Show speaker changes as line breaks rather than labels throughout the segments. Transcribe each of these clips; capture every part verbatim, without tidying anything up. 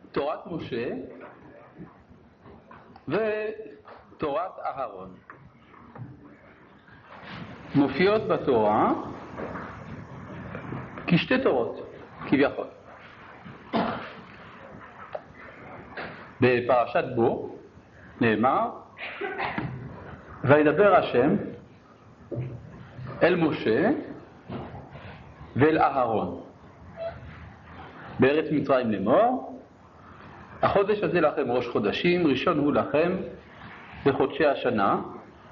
תורת משה ותורת אהרון מופיעות בתורה כשתי תורות, כביכול. בפרשת בו נאמר, וידבר השם אל משה ואל אהרון בארץ מצרים לאמור, החודש הזה לכם ראש חודשים, ראשון הוא לכם בחודשי השנה,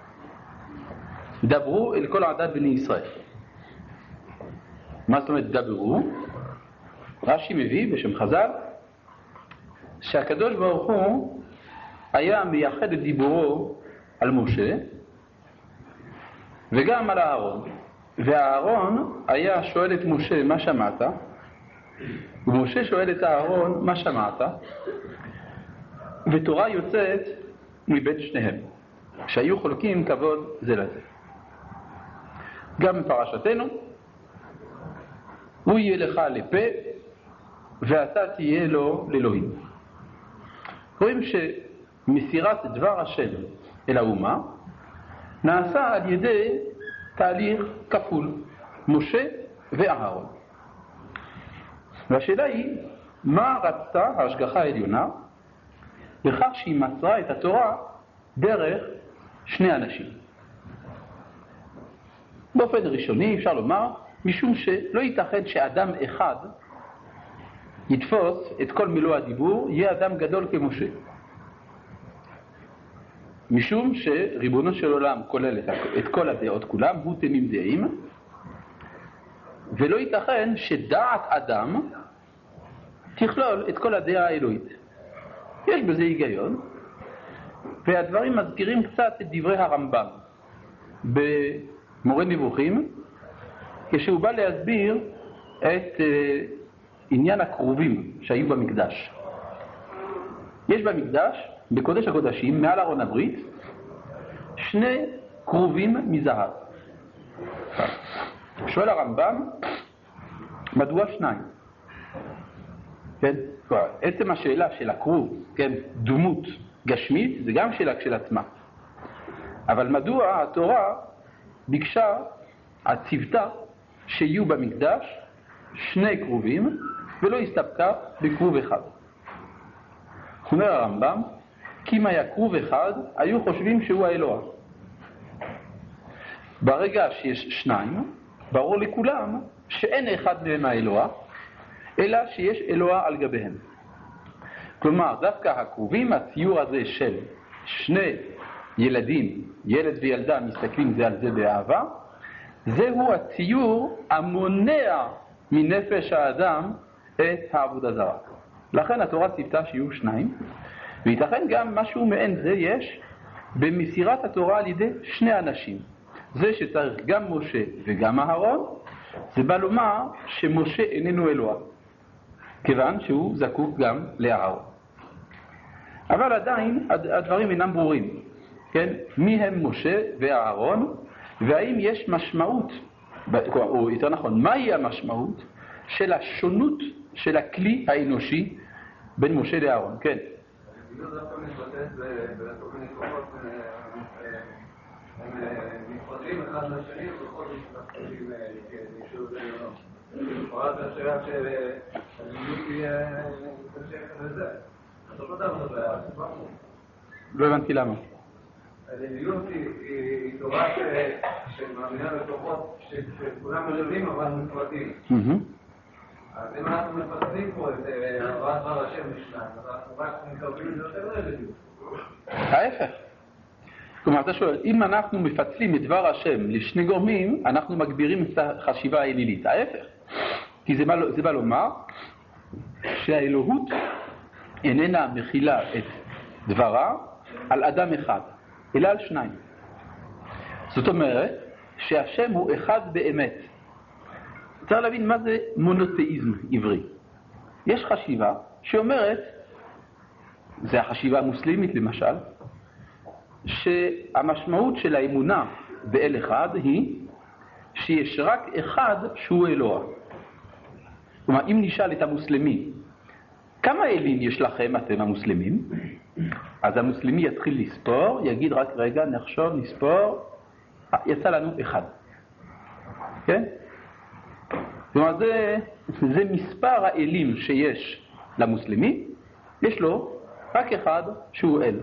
דברו אל כל עדת בני ישראל. מה זאת אומרת דברו? רש"י מביא בשם חז"ל שהקדוש ברוך הוא היה מייחד את דיבורו על משה וגם על אהרון, והאהרון היה שואל את משה מה שמעת, ומשה שואל את אהרון מה שמעת, ותורה יוצאת מבית שניהם שהיו חולקים כבוד זה לזה. גם בפרשתנו, הוא יהיה לך לפה ואתה תהיה לו לאלוהים. רואים שמסירת דבר השם אל האומה נעשה על ידי תהליך כפול, משה ואהרון. והשאלה היא, מה רצתה ההשגחה העליונה בכך שהיא מסרה את התורה דרך שני אנשים? באופן ראשוני אפשר לומר, משום שלא ייתכן שאדם אחד יתפוס את כל מילוא הדיבור, יהיה אדם גדול כמשה. משום שריבונו של עולם כולל את כל הדעות כולם, הוא תמים דעים, ולא ייתכן שדעת אדם תכלול את כל הדעה האלוהית. יש בזה היגיון, והדברים מזכירים קצת את דברי הרמב"ם במורה נבוכים, כשהוא בא להסביר את uh, עניין הקרובים שהיו במקדש. יש במקדש, בקודש הקודשים, מעל ארון הברית, שני קרובים מזהב. שואל הרמב"ם, מדוע שניים? כן? עצם השאלה של הקרוב, כן, דמות גשמית, זה גם שאלה כשלעצמה. אבל מדוע התורה ביקשה, הצוותה, שיהיו במקדש שני קרובים, ולא הסתפקה בקרוב אחד? אומר הרמב"ם, כי אם היה קרוב אחד, היו חושבים שהוא האלוה. ברגע שיש שניים, ברור לכולם שאין אחד מהם האלוה, אלא שיש אלוה על גביהם. כלומר, דווקא הקרובים, הציור הזה של שני ילדים, ילד וילדה, מסתכלים זה על זה באהבה, זהו הציור המונע מנפש האדם את העבודה זרה. לכן התורה ציוותה שיהיו שניים, וייתכן גם משהו מעין זה יש במסירת התורה על ידי שני אנשים. זה שצריך גם משה וגם אהרון, זה בא לומר שמשה איננו אלוה, כיוון שהוא זקוק גם לאהרון. אבל עדיין הדברים אינם ברורים, כן? מי הם משה ואהרון, והאם יש משמעות, או יותר נכון, מהי המשמעות של השונות של הכלי האנושי בין משה לאהרון? כן.
הגילות דווקא מתבטאת בכל מיני כוחות, הם נפרדים אחד לשני ובכל משפחתים לאישור עליונות. פרט השאלה שהגילות תהיה תמשך לזה. אז לא פתרנו את זה,
לא הבנתי למה.
הגילות היא תורה שמאמינה בכוחות שכולם מלווים אבל נפרדים. אז אם אנחנו מפצלים פה את הבאת דבר השם משניים, אז אנחנו רק מקבלים את זה יותר ללביות.
ההפך. כלומר, אתה שואל, אם אנחנו מפצלים את דבר השם לשני גורמים, אנחנו מגבירים את החשיבה האלילית. ההפך. כי זה בא, זה בא לומר שהאלוהות איננה מכילה את דברה על אדם אחד, אלא על שניים. זאת אומרת שהשם הוא אחד באמת. צריך להבין מה זה מונותאיזם עברי. יש חשיבה שאומרת, זה החשיבה המוסלמית למשל, שהמשמעות של האמונה באל אחד היא שיש רק אחד שהוא אלוה. כלומר, אם נשאל את המוסלמי, כמה אלים יש לכם, אתם המוסלמים? אז המוסלמי יתחיל לספור, יגיד רק רגע, נחשוב, נספור, יצא לנו אחד. כן? זאת אומרת, זה, זה מספר האלים שיש למוסלמי, יש לו רק אחד שהוא אל.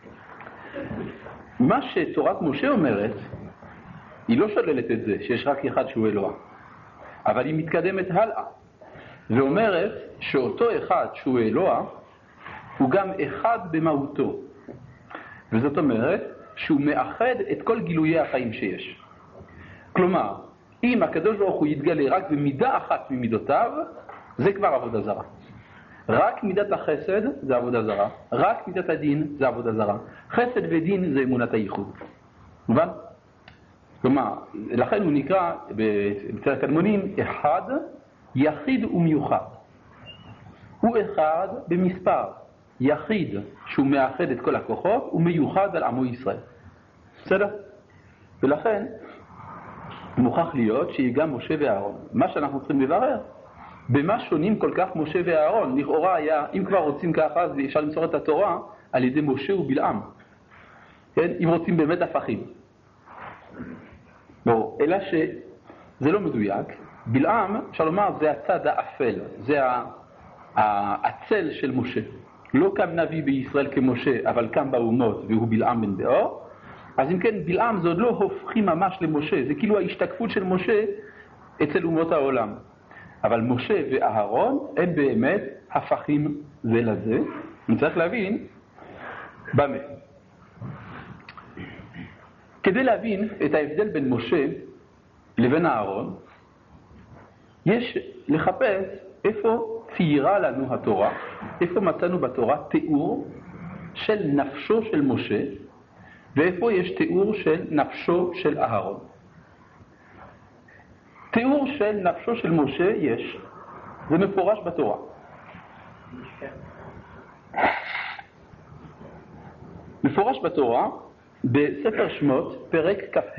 מה שתורת משה אומרת, היא לא שוללת את זה, שיש רק אחד שהוא אלוה. אבל היא מתקדמת הלאה. ואומרת שאותו אחד שהוא אלוה, הוא גם אחד במהותו. וזאת אומרת שהוא מאחד את כל גילויי החיים שיש. כלומר, אם הקדוש ברוך הוא יתגלה רק במידה אחת ממידותיו, זה כבר עבודה זרה. רק מידת החסד זה עבודה זרה, רק מידת הדין זה עבודה זרה. חסד ודין זה אמונת הייחוד. מובן? כלומר, לכן הוא נקרא בצד הקדמונים אחד, יחיד ומיוחד. הוא אחד במספר, יחיד שהוא מאחד את כל הכוחות ומיוחד על עמו ישראל. בסדר? ולכן מוכרח להיות שיהיה גם משה ואהרון. מה שאנחנו צריכים לברר, במה שונים כל כך משה ואהרון? לכאורה היה, אם כבר רוצים ככה, אז אפשר למסור את התורה על ידי משה ובלעם. כן? אם רוצים באמת הפכים. בוא, אלא שזה לא מדויק. בלעם, אפשר לומר, זה הצד האפל, זה הצל של משה. לא קם נביא בישראל כמשה, אבל קם באומות, והוא בלעם בן באור. אז אם כן, בלעם זה עוד לא הופכים ממש למשה, זה כאילו ההשתקפות של משה אצל אומות העולם. אבל משה ואהרון הם באמת הפכים זה לזה. אני צריך להבין במה. כדי להבין את ההבדל בין משה לבין אהרון, יש לחפש איפה ציירה לנו התורה, איפה מצאנו בתורה תיאור של נפשו של משה, ואיפה יש תיאור של נפשו של אהרון. תיאור של נפשו של משה יש, זה מפורש בתורה. מפורש בתורה, בספר שמות, פרק כ"ה.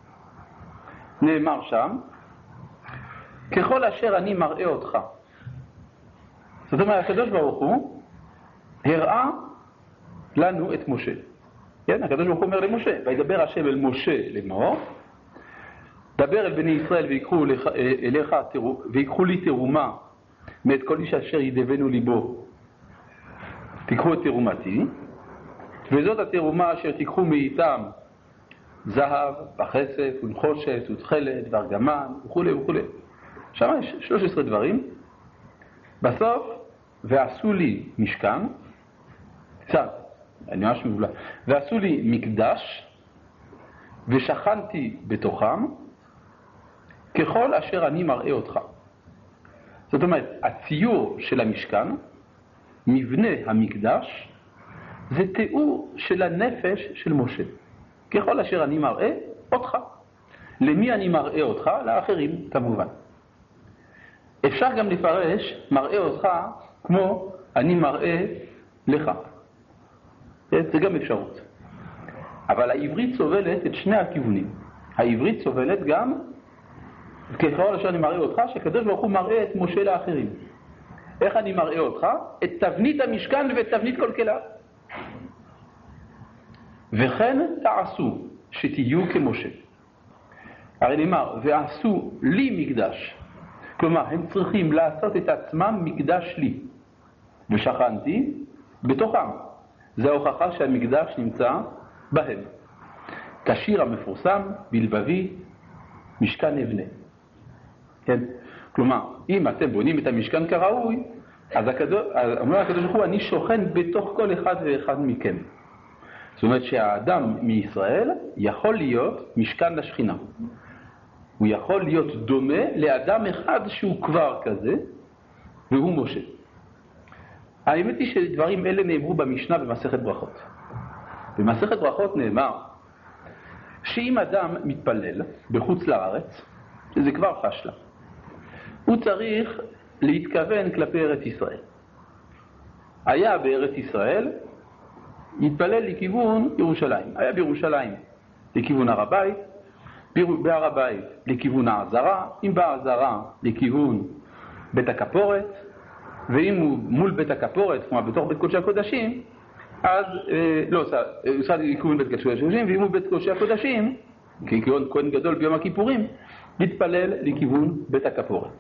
נאמר שם, ככל אשר אני מראה אותך. זאת אומרת, הקדוש ברוך הוא הראה לנו את משה. כן? הקדוש ברוך הוא אומר למשה, וידבר השם אל משה לאמור, דבר אל בני ישראל ויקחו אליך, ויקחו לי תרומה מאת כל איש אשר ידבנו ליבו. תיקחו את תרומתי, וזאת התרומה אשר תיקחו מאיתם זהב, וכסף, ונחושת, ותכלת, וארגמן, וכו' וכו'. שם יש שלוש עשרה דברים. בסוף, ועשו לי משכן, קצת, אני ממש מבולע, ועשו לי מקדש, ושכנתי בתוכם, ככל אשר אני מראה אותך. זאת אומרת, הציור של המשכן, מבנה המקדש, זה תיאור של הנפש של משה. ככל אשר אני מראה אותך. למי אני מראה אותך? לאחרים, כמובן. אפשר גם לפרש מראה אותך כמו אני מראה לך. זה גם אפשרות. אבל העברית סובלת את שני הכיוונים. העברית סובלת גם, ככל אשר אני מראה אותך, שקדוש ברוך הוא מראה את משה לאחרים. איך אני מראה אותך? את תבנית המשכן ואת תבנית כל כלה. וכן תעשו שתהיו כמשה. הרי נאמר, ועשו לי מקדש. כלומר, הם צריכים לעשות את עצמם מקדש לי. ושכנתי בתוכם. זו ההוכחה שהמקדש נמצא בהם. כשיר המפורסם, בלבבי, משכן אבנה. כן? כלומר, אם אתם בונים את המשכן כראוי, אז הקדוש, אומר הקדוש ברוך הוא, אני שוכן בתוך כל אחד ואחד מכם. זאת אומרת שהאדם מישראל יכול להיות משכן לשכינה. הוא יכול להיות דומה לאדם אחד שהוא כבר כזה, והוא משה. האמת היא שדברים אלה נאמרו במשנה במסכת ברכות. במסכת ברכות נאמר שאם אדם מתפלל בחוץ לארץ, שזה כבר פשלה, הוא צריך להתכוון כלפי ארץ ישראל. היה בארץ ישראל, יתפלל לכיוון ירושלים. היה בירושלים לכיוון הר הבית, בהר הבית לכיוון העזרה, אם בעזרה לכיוון בית הכפורת, ואם הוא מול בית הכפורת, כלומר בתוך בית קודשי הקודשים, אז, אה, לא, עושה עיכוב בית קודשי הקודשים, ואם הוא בית קודשי הקודשים, כעיקרון כהן גדול ביום הכיפורים, להתפלל לכיוון בית הכפורת.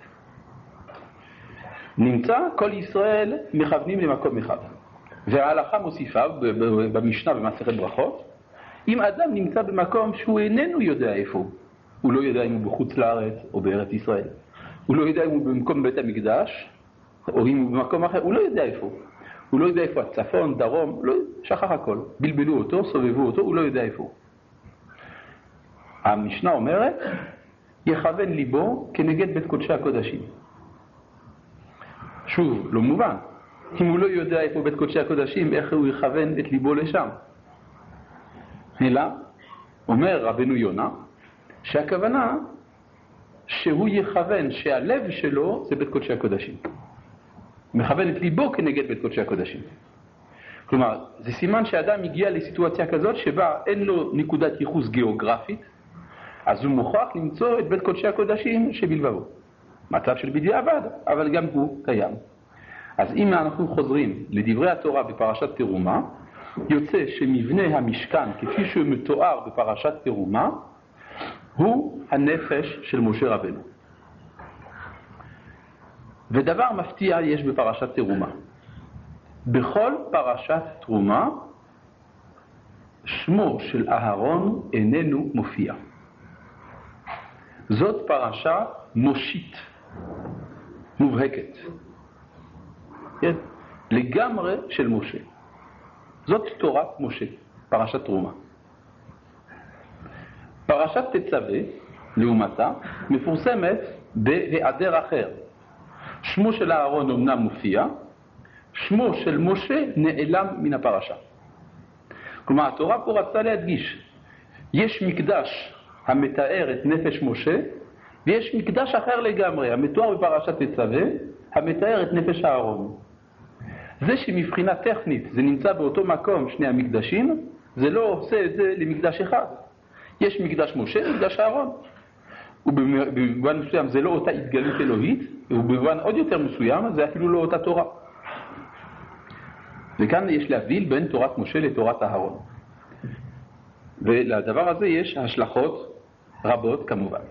נמצא כל ישראל מכוונים למקום אחד. וההלכה מוסיפה במשנה במסכת ברכות, אם אדם נמצא במקום שהוא איננו יודע איפה, הוא לא יודע אם הוא בחוץ לארץ או בארץ ישראל, הוא לא יודע אם הוא במקום בית המקדש, או אם הוא במקום אחר, הוא לא יודע איפה. הוא לא יודע איפה הצפון, דרום, לא, שכח הכל. בלבלו אותו, סובבו אותו, הוא לא יודע איפה. המשנה אומרת, יכוון ליבו כנגד בית קודשי הקודשים. שוב, לא מובן. אם הוא לא יודע איפה בית קודשי הקודשים, איך הוא יכוון את ליבו לשם? אלא, אומר רבנו יונה, שהכוונה שהוא יכוון שהלב שלו זה בית קודשי הקודשים. מכוון את ליבו כנגד בית קודשי הקודשים. כלומר, זה סימן שאדם הגיע לסיטואציה כזאת שבה אין לו נקודת ייחוס גיאוגרפית, אז הוא מוכרח למצוא את בית קודשי הקודשים שבלבבו. מצב של בדיעבד, אבל גם הוא קיים. אז אם אנחנו חוזרים לדברי התורה בפרשת תרומה, יוצא שמבנה המשכן כפי שהוא מתואר בפרשת תרומה, הוא הנפש של משה רבנו. ודבר מפתיע יש בפרשת תרומה. בכל פרשת תרומה, שמו של אהרון איננו מופיע. זאת פרשה מושית, מובהקת. כן? לגמרי של משה. זאת תורת משה, פרשת תרומה. פרשת תצווה, לעומתה, מפורסמת בהיעדר אחר. שמו של אהרון אמנם מופיע, שמו של משה נעלם מן הפרשה. כלומר, התורה פה רצתה להדגיש, יש מקדש המתאר את נפש משה, ויש מקדש אחר לגמרי, המתואר בפרשת תצווה, המתאר את נפש אהרון. זה שמבחינה טכנית זה נמצא באותו מקום שני המקדשים, זה לא עושה את זה למקדש אחד. יש מקדש משה, מקדש אהרון. ובמובן מסוים זה לא אותה התגלות אלוהית, ובמובן עוד יותר מסוים זה אפילו לא אותה תורה. וכאן יש להבדיל בין תורת משה לתורת אהרון. ולדבר הזה יש השלכות רבות כמובן.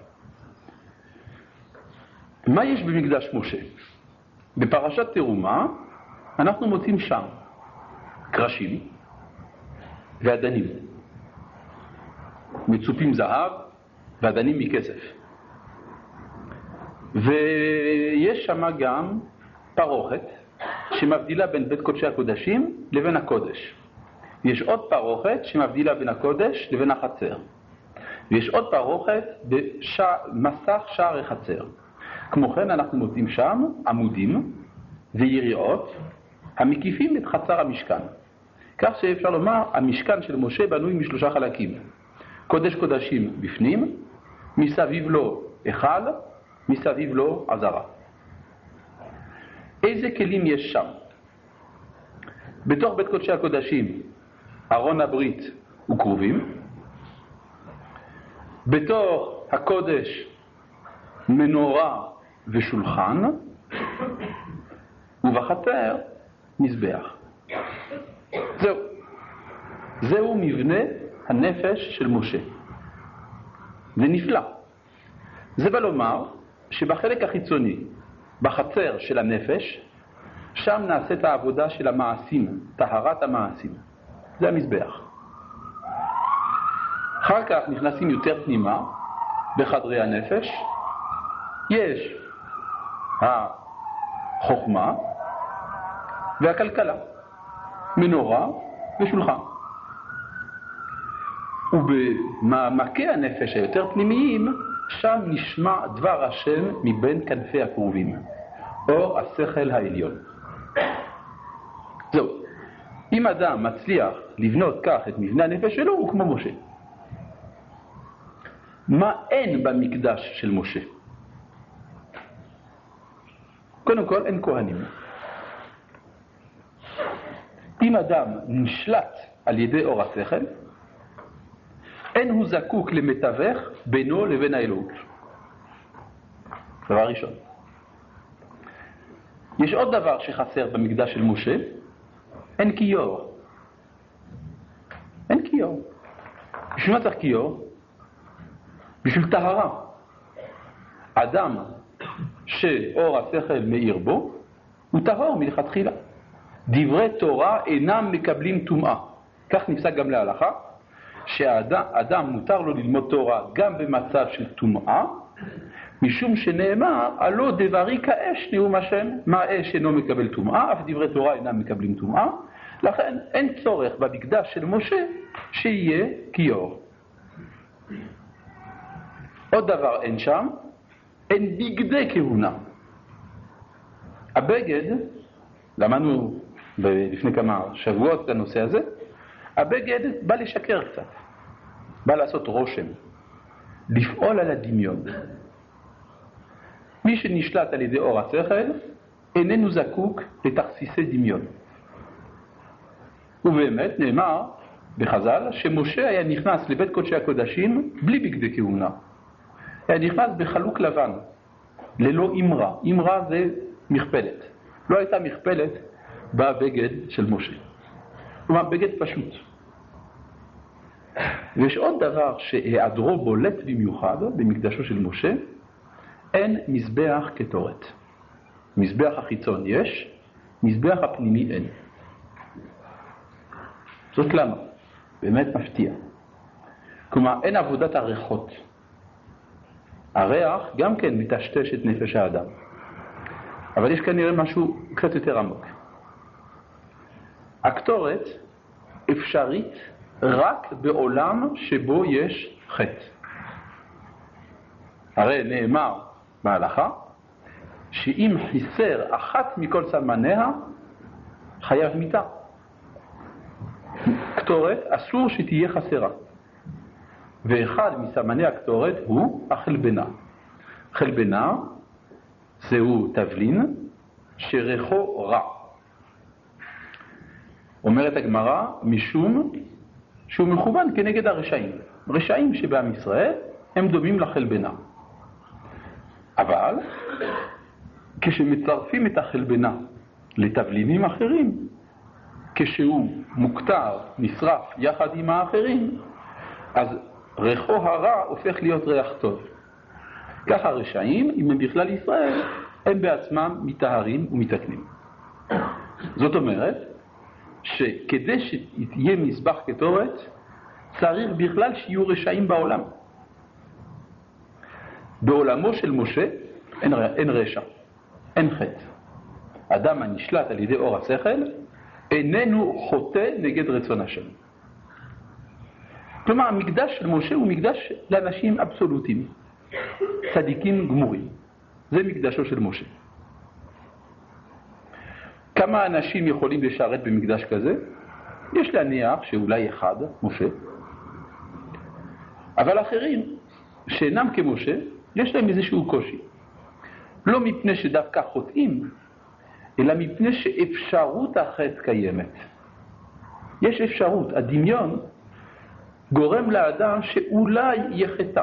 מה יש במקדש משה? בפרשת תרומה אנחנו מוצאים שם קרשים ואדנים, מצופים זהב ואדנים מכסף. ויש שם גם פרוכת שמבדילה בין בית קודשי הקודשים לבין הקודש. יש עוד פרוכת שמבדילה בין הקודש לבין החצר. ויש עוד פרוכת במסך שער החצר. כמו כן אנחנו מוצאים שם עמודים ויריעות המקיפים את חצר המשכן. כך שאפשר לומר, המשכן של משה בנוי משלושה חלקים. קודש קודשים בפנים, מסביב לו אחד, מסביב לו עזרה. איזה כלים יש שם? בתוך בית קודשי הקודשים, ארון הברית וכרובים. בתוך הקודש, מנורה ושולחן. ובחצר, מזבח. זהו. זהו מבנה הנפש של משה. זה נפלא. זה בא לומר שבחלק החיצוני, בחצר של הנפש, שם נעשית העבודה של המעשים, טהרת המעשים. זה המזבח. אחר כך נכנסים יותר פנימה, בחדרי הנפש. יש החוכמה והכלכלה, מנורה ושולחן. ובמעמקי הנפש היותר פנימיים, שם נשמע דבר השם מבין כנפי הקרובים, או השכל העליון. זהו. אם אדם מצליח לבנות כך את מבנה הנפש שלו, הוא כמו משה. מה אין במקדש של משה? קודם כל, אין כהנים. אם אדם נשלט על ידי אור השכל, אין הוא זקוק למתווך בינו לבין האלוהות. דבר ראשון. יש עוד דבר שחסר במקדש של משה, אין כיור. אין כיור. בשביל מה צריך כיור? בשביל טהרה. אדם שאור השכל מאיר בו, הוא טהור מלכתחילה. דברי תורה אינם מקבלים טומאה. כך נפסק גם להלכה, שאדם מותר לו ללמוד תורה גם במצב של טומאה, משום שנאמר, הלא דברי כאש נאום השם, מה אש אינו מקבל טומאה, אף דברי תורה אינם מקבלים טומאה, לכן אין צורך במקדש של משה שיהיה כיור. עוד דבר אין שם, אין בגדי כהונה. הבגד, למדנו לפני כמה שבועות את הנושא הזה, הבגד בא לשקר קצת, בא לעשות רושם, לפעול על הדמיון. מי שנשלט על ידי אור השכל איננו זקוק לתכסיסי דמיון. ובאמת נאמר בחז"ל שמשה היה נכנס לבית קודשי הקודשים בלי בגדי כהונה. היה נכנס בחלוק לבן, ללא אמרה. אמרה זה מכפלת. לא הייתה מכפלת בבגד של משה. כלומר, בגד פשוט. ויש עוד דבר שהיעדרו בולט במיוחד במקדשו של משה, אין מזבח קטורת. מזבח החיצון יש, מזבח הפנימי אין. זאת למה? באמת מפתיע. כלומר, אין עבודת הריחות. הריח גם כן מטשטש את נפש האדם. אבל יש כנראה משהו קצת יותר עמוק. הקטורת אפשרית רק בעולם שבו יש חטא. הרי נאמר בהלכה שאם חיסר אחת מכל סמניה חייב מיתה. קטורת אסור שתהיה חסרה. ואחד מסמני הקטורת הוא החלבנה. חלבנה זהו תבלין שריחו רע. אומרת הגמרא משום שהוא מכוון כנגד הרשעים. רשעים שבעם ישראל הם דומים לחלבנה. אבל כשמצרפים את החלבנה לתבלינים אחרים, כשהוא מוקטר, נשרף יחד עם האחרים, אז ריחו הרע הופך להיות ריח טוב. כך הרשעים, אם הם בכלל ישראל, הם בעצמם מטהרים ומתקנים. זאת אומרת, שכדי שיהיה מזבח קטורת, צריך בכלל שיהיו רשעים בעולם. בעולמו של משה אין, אין רשע, אין חטא. אדם הנשלט על ידי אור השכל איננו חוטא נגד רצון השם. כלומר, המקדש של משה הוא מקדש לאנשים אבסולוטיים, צדיקים גמורים. זה מקדשו של משה. כמה אנשים יכולים לשרת במקדש כזה? יש להניח שאולי אחד, משה. אבל אחרים, שאינם כמשה, יש להם איזשהו קושי. לא מפני שדווקא חוטאים, אלא מפני שאפשרות החטא קיימת. יש אפשרות, הדמיון גורם לאדם שאולי יהיה חטא.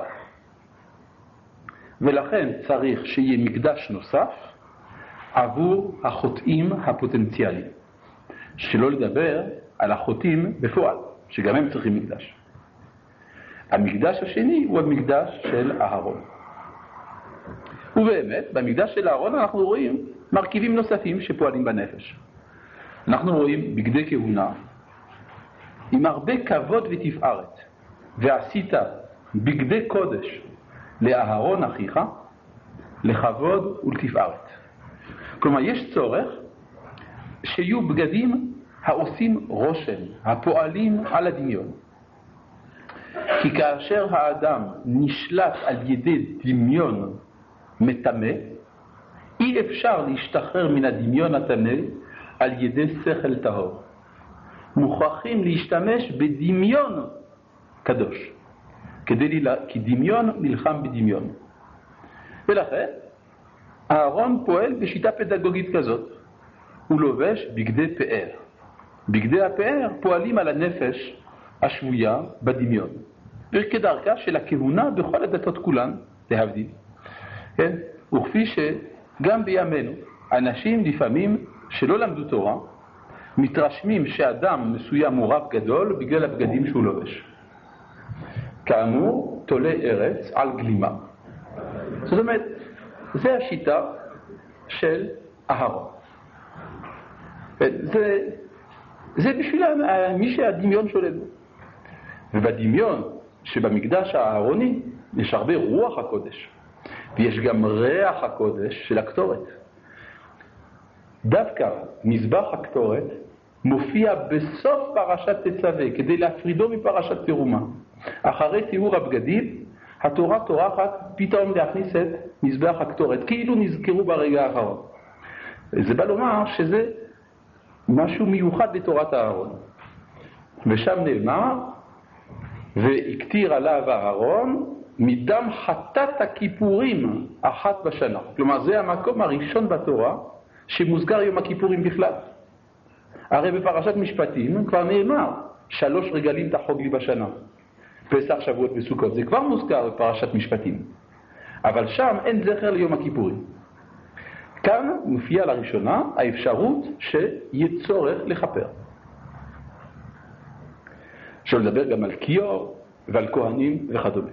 ולכן צריך שיהיה מקדש נוסף עבור החוטאים הפוטנציאליים. שלא לדבר על החוטאים בפועל, שגם הם צריכים מקדש. המקדש השני הוא המקדש של אהרון. ובאמת, במקדש של אהרון אנחנו רואים מרכיבים נוספים שפועלים בנפש. אנחנו רואים בגדי כהונה עם הרבה כבוד ותפארת. ועשית בגדי קודש לאהרון אחיך לכבוד ולתפארת. כלומר, יש צורך שיהיו בגדים העושים רושם, הפועלים על הדמיון. כי כאשר האדם נשלט על ידי דמיון מטמא, אי אפשר להשתחרר מן הדמיון הטמא על ידי שכל טהור. מוכרחים להשתמש בדמיון קדוש, כדי לה... כי דמיון נלחם בדמיון. ולכן, אהרון פועל בשיטה פדגוגית כזאת. הוא לובש בגדי פאר. בגדי הפאר פועלים על הנפש השבויה בדמיון. וכדרכה של הכהונה בכל הדתות כולן, להבדיל. כן? וכפי שגם בימינו, אנשים לפעמים שלא למדו תורה, מתרשמים שאדם מסוים הוא רב גדול בגלל הבגדים שהוא לובש. כאמור, תולה ארץ על גלימה. זאת אומרת, זה השיטה של אהרון. זה, זה בשביל מי שהדמיון שולט בו. ובדמיון שבמקדש האהרוני יש הרבה רוח הקודש, ויש גם ריח הקודש של הקטורת. דווקא מזבח הקטורת מופיע בסוף פרשת תצווה, כדי להפרידו מפרשת תרומה. אחרי תיאור הבגדים, התורה טורחת פתאום להכניס את מזבח הקטורת, כאילו נזכרו ברגע האחרון. זה בא לומר שזה משהו מיוחד בתורת האהרון. ושם נאמר, והקטיר עליו האהרון מדם חטאת הכיפורים אחת בשנה. כלומר, זה המקום הראשון בתורה שמוזכר יום הכיפורים בכלל. הרי בפרשת משפטים כבר נאמר, שלוש רגלים תחוג לי בשנה. פסח, שבועות וסוכות, זה כבר מוזכר בפרשת משפטים. אבל שם אין זכר ליום הכיפורים. כאן מופיע לראשונה האפשרות שיהיה צורך לכפר. אפשר לדבר גם על כיור ועל כהנים וכדומה.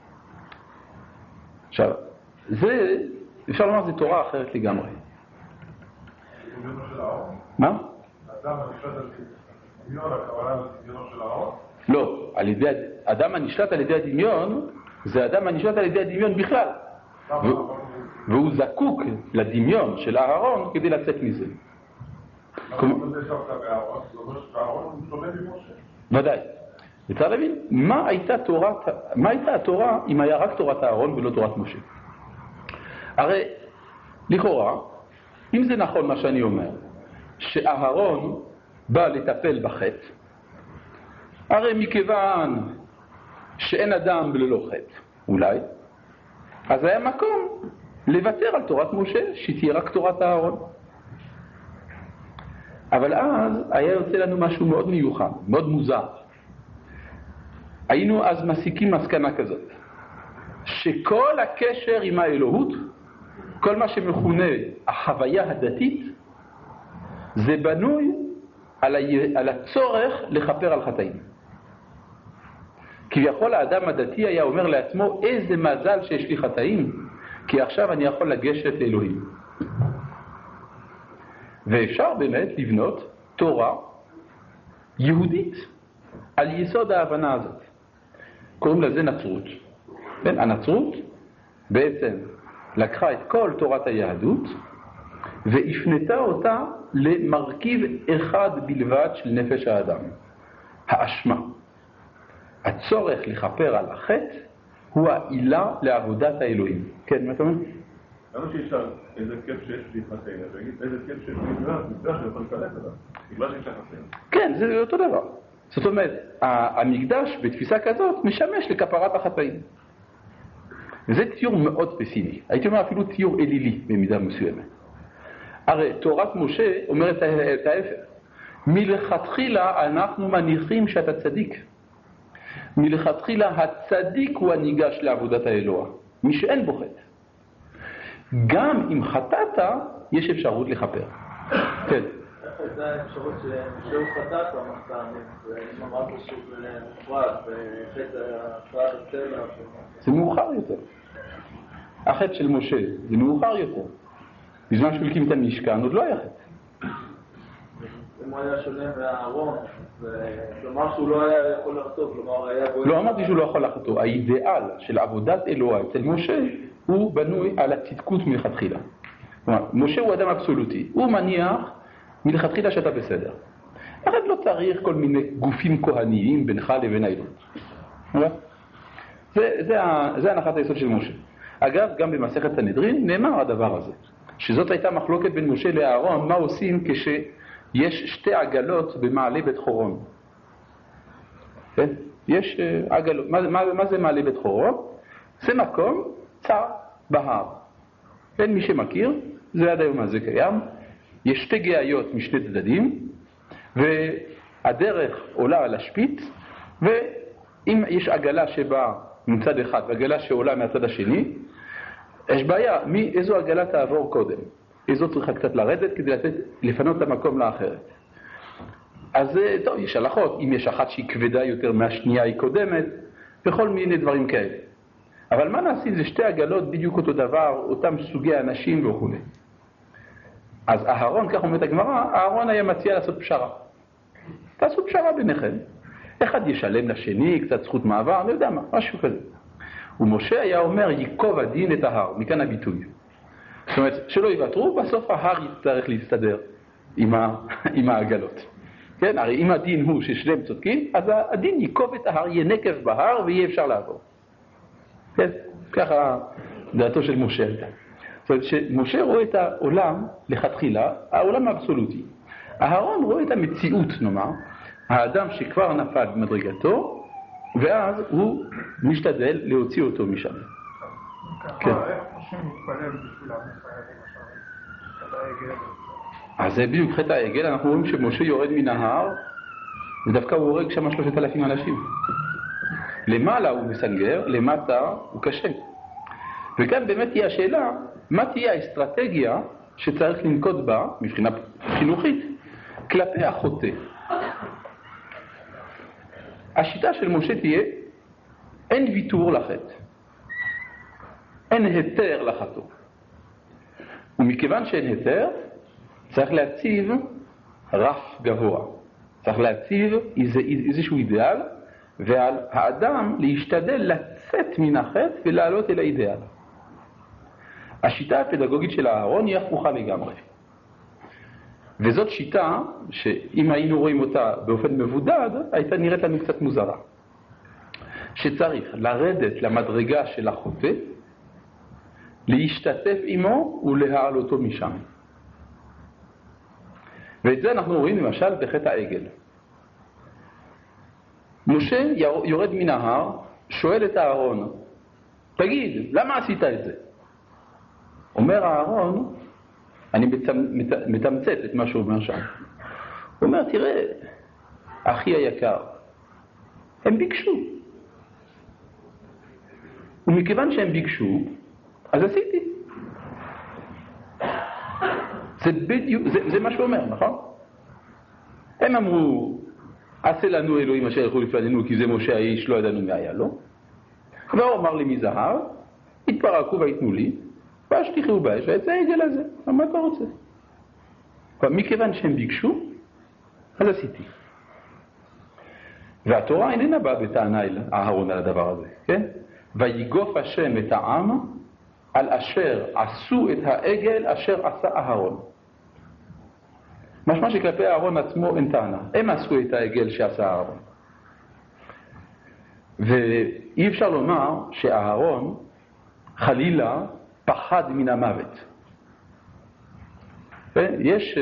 עכשיו, זה, אפשר לומר, זה תורה אחרת לגמרי. מה?
אדם הנשלט על דמיון, הכוונה על דמיונו של הארון?
לא, על ידי, אדם הנשלט על ידי הדמיון, זה אדם הנשלט על ידי הדמיון בכלל. והוא זקוק לדמיון של הארון כדי לצאת מזה.
למה זה שפקה בארון? זאת אומרת שהארון הוא שונה ממשה.
ודאי. וצריך להבין, מה הייתה תורת, מה הייתה התורה אם היה רק תורת הארון ולא תורת משה? הרי, לכאורה, אם זה נכון מה שאני אומר, שהארון בא לטפל בחטא, הרי מכיוון שאין אדם בלא חטא, אולי, אז היה מקום לוותר על תורת משה, שתהיה רק תורת הארון. אבל אז היה יוצא לנו משהו מאוד מיוחד, מאוד מוזר. היינו אז מסיקים מסקנה כזאת, שכל הקשר עם האלוהות, כל מה שמכונה החוויה הדתית, זה בנוי על, ה... על הצורך לכפר על חטאים. כביכול האדם הדתי היה אומר לעצמו, איזה מזל שיש לי חטאים, כי עכשיו אני יכול לגשת לאלוהים. ואפשר באמת לבנות תורה יהודית על יסוד ההבנה הזאת. קוראים לזה נצרות. כן, הנצרות בעצם לקחה את כל תורת היהדות והפנתה אותה למרכיב אחד בלבד של נפש האדם, האשמה. הצורך לכפר על החטא הוא העילה לעבודת האלוהים. כן, מה אתה אומר?
למה שישאל איזה כיף שיש לי חטאים, ויגיד איזה כיף שיש לי מקדש, מקדש יכול לקלט עליו, בגלל שיש לך חטאים.
כן, זה אותו דבר. זאת אומרת, המקדש בתפיסה כזאת משמש לכפרת החטאים. וזה תיאור מאוד פסימי. הייתי אומר אפילו תיאור אלילי במידה מסוימת. הרי תורת משה אומרת את ההפך. מלכתחילה אנחנו מניחים שאתה צדיק. מלכתחילה הצדיק הוא הניגש לעבודת האלוה, מי שאין בו חטא. גם אם חטאת, יש אפשרות לכפר. כן.
זה האפשרות שהוא חטא כמה פעמים, ואם אמרת שהוא מופרד, וחטא הפרעת הצלע.
זה מאוחר יותר. החטא של משה זה מאוחר יותר. בזמן שהוא הקים את המשכן עוד לא היה חטא.
אם הוא היה שונה מהארון, כלומר שהוא לא היה יכול לחטוא, כלומר היה...
לא אמרתי שהוא לא יכול לחטוא. האידאל של עבודת אלוה אצל משה הוא בנוי על הצדקות מלכתחילה. כלומר, משה הוא אדם אבסולוטי. הוא מניח מלכתחילה שאתה בסדר. לכן לא צריך כל מיני גופים כהניים בינך לבין האלוהות. זה, זה, זה הנחת היסוד של משה. אגב, גם במסכת סנהדרין נאמר הדבר הזה, שזאת הייתה מחלוקת בין משה לאהרון, מה עושים כשיש שתי עגלות במעלה בית חורון. כן? יש עגלות. מה, מה, מה זה מעלה בית חורון? זה מקום צר בהר. כן, מי שמכיר, זה עד היום הזה קיים. יש שתי גאיות משני צדדים, והדרך עולה על השפיץ, ואם יש עגלה שבאה מצד אחד ועגלה שעולה מהצד השני, יש בעיה, מי, איזו עגלה תעבור קודם? איזו צריכה קצת לרדת כדי לתת, לפנות את המקום לאחרת. אז טוב, יש הלכות, אם יש אחת שהיא כבדה יותר מהשנייה היא קודמת, וכל מיני דברים כאלה. אבל מה נעשית? זה שתי עגלות בדיוק אותו דבר, אותם סוגי אנשים וכו'. אז אהרון, כך אומרת הגמרא, אהרון היה מציע לעשות פשרה. תעשו פשרה ביניכם. אחד ישלם לשני, קצת זכות מעבר, אני יודע מה, משהו כזה. ומשה היה אומר, ייקוב הדין את ההר, מכאן הביטוי. זאת אומרת, שלא יוותרו, בסוף ההר יצטרך להסתדר עם, ה... עם העגלות. כן, הרי אם הדין הוא ששניהם צודקים, אז הדין ייקוב את ההר, יהיה נקב בהר ויהיה אפשר לעבור. כן, ככה דעתו של משה הייתה. זאת אומרת, שמשה רואה את העולם לכתחילה, העולם האבסולוטי. אהרון רואה את המציאות, נאמר, האדם שכבר נפל במדרגתו, ואז הוא משתדל להוציא אותו משם.
כן. איך משה מתפלל בשביל עם ישראל למשל? את העגל?
אז זה בדיוק חטא העגל, אנחנו רואים שמשה יורד מן ההר, ודווקא הוא הורג שם שלושת אלפים אנשים. למעלה הוא מסנגר, למטה הוא קשה. וכאן באמת תהיה השאלה, מה תהיה האסטרטגיה שצריך לנקוט בה, מבחינה חינוכית, כלפי החוטא. השיטה של משה תהיה, אין ויתור לחטא. אין היתר לחטוא. ומכיוון שאין היתר, צריך להציב רף גבוה. צריך להציב איזה, איזשהו אידאל, ועל האדם להשתדל לצאת מן החטא ולעלות אל האידאל. השיטה הפדגוגית של אהרון היא הפוכה לגמרי. וזאת שיטה שאם היינו רואים אותה באופן מבודד, הייתה נראית לנו קצת מוזרה. שצריך לרדת למדרגה של החוטא, להשתתף עמו ולהעלותו משם. ואת זה אנחנו רואים למשל בחטא העגל. משה יורד מן ההר, שואל את אהרון, תגיד, למה עשית את זה? אומר אהרון, אני מתמצת את מה שהוא אומר שם. הוא אומר, תראה, אחי היקר, הם ביקשו. ומכיוון שהם ביקשו, אז עשיתי. זה בדיוק, זה, זה מה שהוא אומר, נכון? הם אמרו, עשה לנו אלוהים אשר ילכו לפנינו, כי זה משה האיש, לא ידענו מה היה לו. והוא אמר לי מזהב, התפרקו ויתנו לי, והשליחו באש, ואת זה העגל הזה. מה אתה רוצה? מכיוון שהם ביקשו, אז עשיתי. והתורה איננה באה בטענה אל אהרון על הדבר הזה, כן? ויגוף השם את העם על אשר עשו את העגל אשר עשה אהרון. משמע שכלפי אהרון עצמו אין טענה. הם עשו את העגל שעשה אהרון. ואי אפשר לומר שאהרון חלילה פחד מן המוות. יש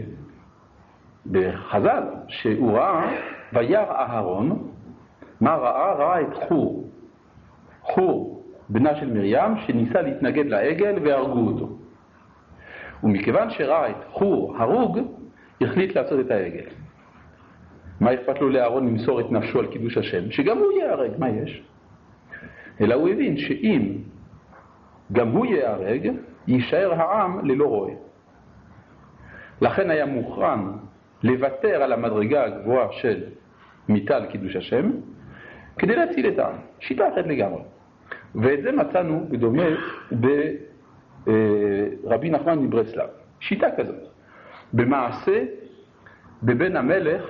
בחז"ל שהוא ראה, וירא אהרון, מה ראה? ראה את חור. חור, בנה של מרים, שניסה להתנגד לעגל והרגו אותו. ומכיוון שראה את חור הרוג, החליט לעשות את העגל. מה אכפת לו לאהרון למסור את נפשו על קידוש השם? שגם הוא יהרג, מה יש? אלא הוא הבין שאם גם הוא יהרג, יישאר העם ללא רועה. לכן היה מוכן לוותר על המדרגה הגבוהה של מיתה על קידוש השם, כדי להציל את העם. שיטה אחת לגמרי. ואת זה מצאנו בדומה ברבי נחמן מברסלב. שיטה כזאת. במעשה בבן המלך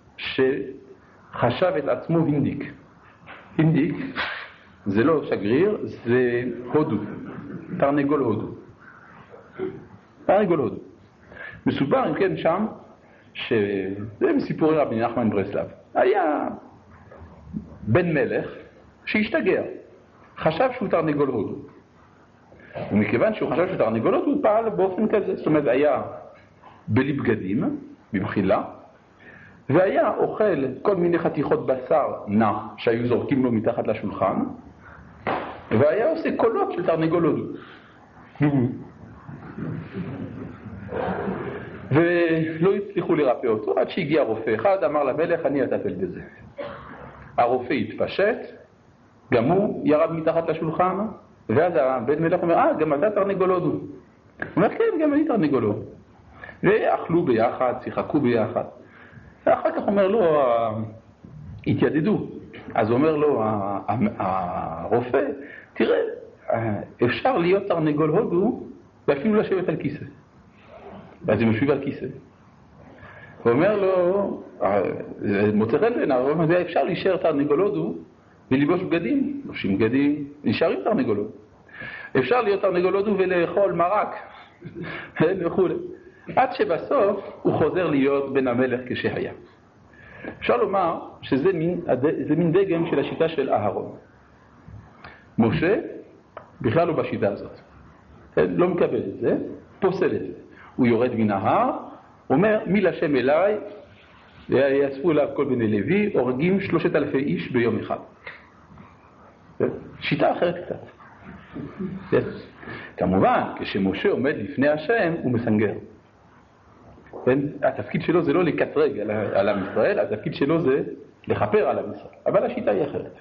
שחשב את עצמו הינדיק. הינדיק זה לא שגריר, זה הודו. תרנגול הודו. תרנגול הודו. מסופר אם כן שם, שזה מסיפורי רבי נחמן מברסלב. היה בן מלך שהשתגע. חשב שהוא תרנגול הודו. ומכיוון שהוא חשב שהוא תרנגול הודו, הוא פעל באופן כזה. זאת אומרת, היה בלי בגדים, במחילה, והיה אוכל כל מיני חתיכות בשר נע שהיו זורקים לו מתחת לשולחן, והיה עושה קולות של תרנגול הודו. ולא הצליחו לרפא אותו, עד שהגיע רופא אחד, אמר למלך, אני אטפל בזה. הרופא התפשט, גם הוא ירד מתחת לשולחן, ואז הבן מלך אומר, אה, גם אתה תרנגול הודו. הוא אומר, כן, גם אני תרנגולות. ואכלו ביחד, שיחקו ביחד. ואחר כך אומר לו, התיידדו. אז אומר לו הרופא, תראה, אפשר להיות תרנגול הודו ואפילו לשבת על כיסא. ואז הוא משיב על כיסא. הוא אומר לו, מוצא חן בעיניו, אפשר להישאר תרנגול הודו וללבוש בגדים, לובשים בגדים, נשארים תרנגולות. אפשר להיות תרנגול הודו ולאכול מרק וכו'. עד שבסוף הוא חוזר להיות בן המלך כשהיה. אפשר לומר שזה מין, זה מין דגם של השיטה של אהרון. משה בכלל לא בשיטה הזאת. לא מקבל את זה, פוסל את זה. הוא יורד מן ההר, אומר, מי לשם אליי, יאספו אליו כל בני לוי, הורגים שלושת אלפי איש ביום אחד. שיטה אחרת קצת. כמובן, כשמשה עומד לפני השם, הוא מסנגר. התפקיד שלו זה לא לקטרג על עם ישראל, התפקיד שלו זה לחפר על עם ישראל. אבל השיטה היא אחרת.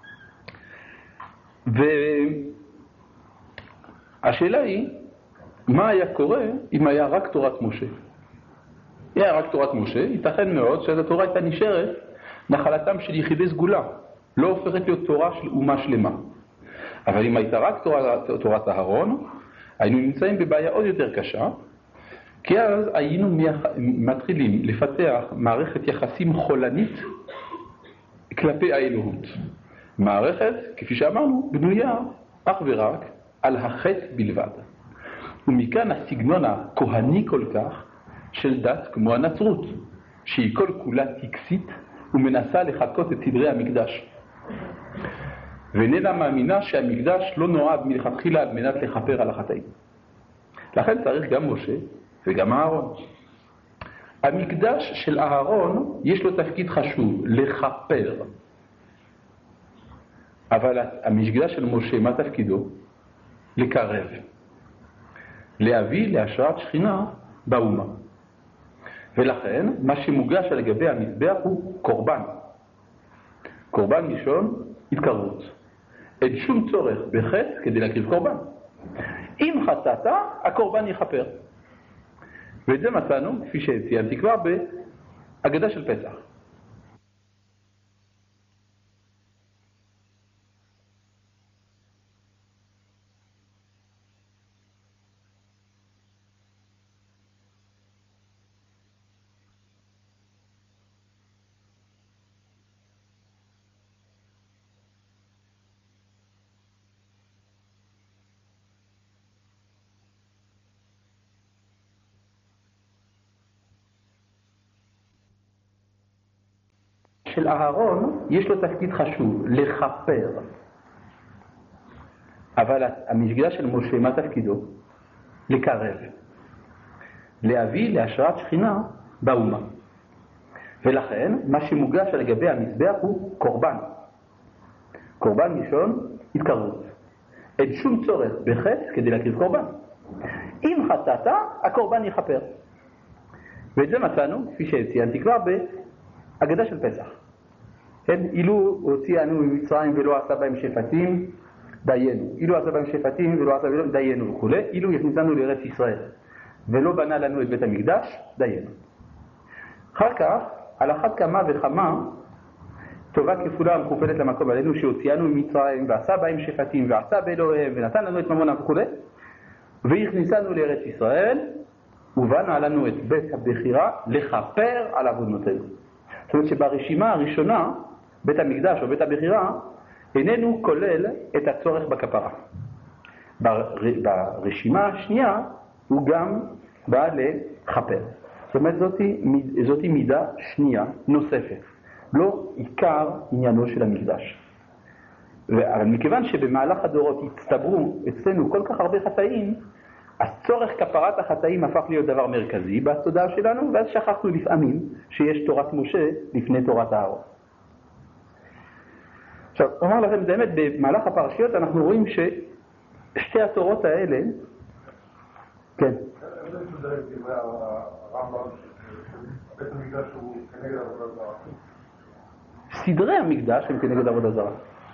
והשאלה היא, מה היה קורה אם היה רק תורת משה? אם היה רק תורת משה, ייתכן מאוד שאז התורה הייתה נשארת נחלתם של יחידי סגולה, לא הופכת להיות תורה של אומה שלמה. אבל אם הייתה רק תורת, תורת אהרון, היינו נמצאים בבעיה עוד יותר קשה, כי אז היינו מתחילים לפתח מערכת יחסים חולנית כלפי האלוהות. מערכת, כפי שאמרנו, בנויה אך ורק על החטא בלבד. ומכאן הסגנון הכהני כל כך של דת כמו הנצרות, שהיא כל כולה טקסית ומנסה לחקות את סדרי המקדש. ואיננה מאמינה שהמקדש לא נועד מלכתחילה על מנת לכפר על החטאים. לכן צריך גם משה וגם אהרון. המקדש של אהרון יש לו תפקיד חשוב, לכפר. אבל המקדש של משה, מה תפקידו? לקרב. להביא להשראת שכינה באומה. ולכן, מה שמוגש על גבי המזבח הוא קורבן. קורבן ראשון, התקרבות. אין שום צורך בחטא כדי להקריב קורבן. אם חטאת, הקורבן יכפר. ואת זה מצאנו, כפי שציינתי כבר, בהגדה של פסח. של אהרון יש לו תפקיד חשוב, לכפר. אבל המקדש של משה, מה תפקידו? לקרב. להביא להשראת שכינה באומה. ולכן, מה שמוגש על גבי המזבח הוא קורבן. קורבן ראשון, התקרבות. אין שום צורך בחטא כדי להקריב קורבן. אם חטאת, הקורבן יכפר. ואת זה מצאנו, כפי שציינתי כבר, בהגדה של פסח. כן, אילו הוציאנו ממצרים ולא עשה בהם שפטים, דיינו. אילו עשה בהם שפטים ולא עשה בהם דיינו וכו'. אילו הכניסנו לארץ ישראל ולא בנה לנו את בית המקדש, דיינו. אחר כך, על אחת כמה וכמה, טובה כפולה ומכופלת למקום עלינו שהוציאנו ממצרים ועשה בהם שפטים ועשה באלוהיהם ונתן לנו את ממונם וכו'. והכניסנו לארץ ישראל ובנה לנו את בית הבחירה לכפר על עוונותינו. זאת אומרת שברשימה הראשונה, בית המקדש או בית הבחירה, איננו כולל את הצורך בכפרה. בר, ברשימה השנייה הוא גם בא לכפר. זאת אומרת, זאתי, זאתי מידה שנייה נוספת. לא עיקר עניינו של המקדש. אבל מכיוון שבמהלך הדורות הצטברו אצלנו כל כך הרבה חטאים, הצורך כפרת החטאים הפך להיות דבר מרכזי בתודעה שלנו, ואז שכחנו לפעמים שיש תורת משה לפני תורת אהרון. עכשיו, אומר לכם, באמת, במהלך הפרשיות אנחנו רואים ששתי התורות האלה, כן.
איזה מסודר את דברי הרמב"ם, בית המקדש הוא כנגד עבודה זרה?
סדרי המקדש הם כנגד עבודה זרה.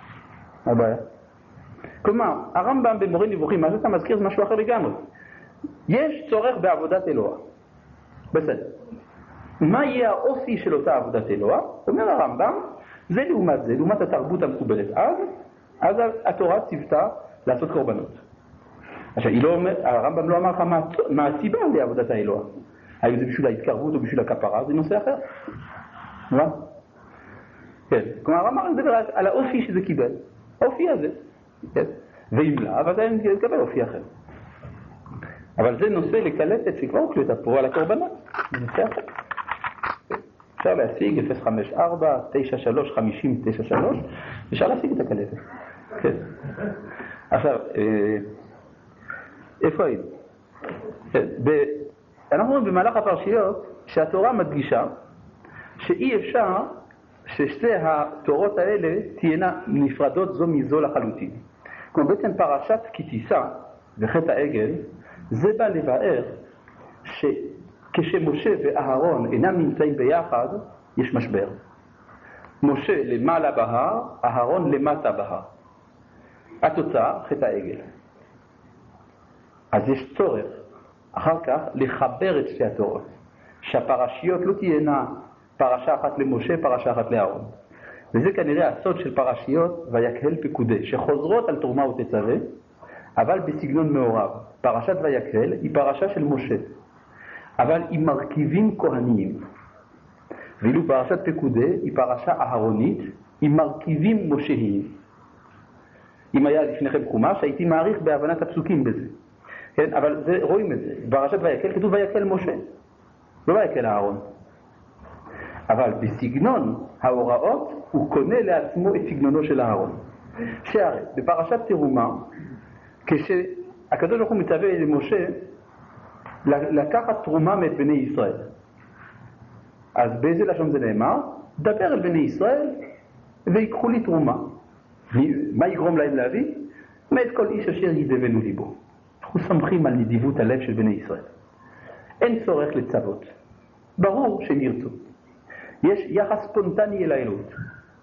מה הבעיה? כלומר, הרמב"ם במורה נבוכים, מה שאתה מזכיר זה משהו אחר לגמרי. יש צורך בעבודת אלוה. בסדר. מה יהיה האופי של אותה עבודת אלוה? אומר הרמב"ם, זה לעומת זה, לעומת התרבות המקובלת אז, אז התורה ציוותה לעשות קורבנות. עכשיו, לא אומר, הרמב"ם לא אמר לך מה, מה הסיבה לעבודת האלוה. האם זה בשביל ההתקרבות או בשביל הכפרה, זה נושא אחר. מה? כן. כלומר, הרמב"ם מדבר על האופי שזה קיבל. האופי הזה. כן. ואם לא, אז זה יקבל אופי אחר. אבל זה נושא לקלטת שכבר הוקלטה פה על הקורבנות. זה נושא אחר. אפשר להשיג אפס חמש ארבע תשע שלוש חמישים תשע שלוש, אפשר להשיג את הקלטת. כן. עכשיו, איפה היינו? אנחנו רואים במהלך הפרשיות שהתורה מדגישה שאי אפשר ששתי התורות האלה תהיינה נפרדות זו מזו לחלוטין. כמו בעצם פרשת כי תישא וחטא העגל, זה בא לבאר שכשמשה ואהרון אינם נמצאים ביחד, יש משבר. משה למעלה בהר, אהרון למטה בהר. התוצאה, חטא העגל. אז יש צורך אחר כך לחבר את שתי התורות, שהפרשיות לא תהיינה פרשה אחת למשה, פרשה אחת לאהרון. וזה כנראה הסוד של פרשיות ויקהל פקודי, שחוזרות על תרומה ותצווה, אבל בסגנון מעורב. פרשת ויקהל היא פרשה של משה, אבל עם מרכיבים כהניים. ואילו פרשת פקודי היא פרשה אהרונית עם מרכיבים משהיים. אם היה לפניכם חומש, הייתי מעריך בהבנת הפסוקים בזה. כן? אבל זה, רואים את זה. פרשת ויקהל כתוב ויקהל משה, לא ויקהל אהרון. אבל בסגנון ההוראות הוא קונה לעצמו את סגנונו של אהרון. שהרי בפרשת תרומה, כשהקדוש ברוך הוא מצווה למשה לקחת תרומה מאת בני ישראל, אז באיזה לשון זה נאמר? דבר אל בני ישראל ויקחו לי תרומה. מה יגרום להם להביא? מאת כל איש אשר ידבנו ליבו. אנחנו סומכים על נדיבות הלב של בני ישראל. אין צורך לצוות. ברור שהם ירצו. יש יחס ספונטני אל האלוהות.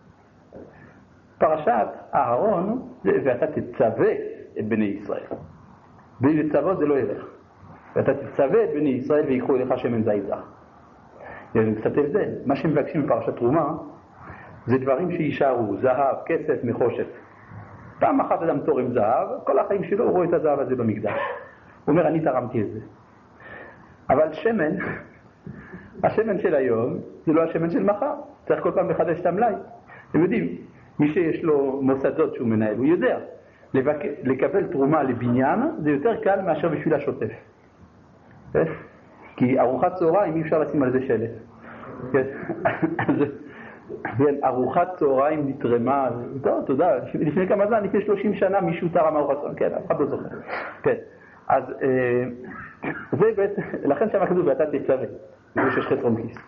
פרשת אהרון זה ואתה תצווה את בני ישראל. בלי לצוות זה לא ילך. ואתה תצווה את בני ישראל ויקחו אליך שמן זית זך. יש קצת הבדל. מה שמבקשים בפרשת תרומה זה דברים שישארו, זהב, כסף, נחושת. פעם אחת אדם תורם זהב, כל החיים שלו הוא רואה את הזהב הזה במקדש. הוא אומר, אני תרמתי את זה. אבל שמן, השמן של היום זה לא השמן של מחר. צריך כל פעם לחדש את המלאי. אתם יודעים, מי שיש לו מוסדות שהוא מנהל, הוא יודע. לבק... לקבל תרומה לבניין זה יותר קל מאשר בשביל השוטף. כי ארוחת צהריים אי אפשר לשים על זה שלט. ארוחת צהריים נתרמה, טוב, תודה, לפני כמה זמן, לפני שלושים שנה מישהו תרם ארוחת צהריים, כן, אף אחד לא זוכר. כן, אז זה בעצם, לכן שם כתוב ואתה תצווה, זה שיש חסרון כיס.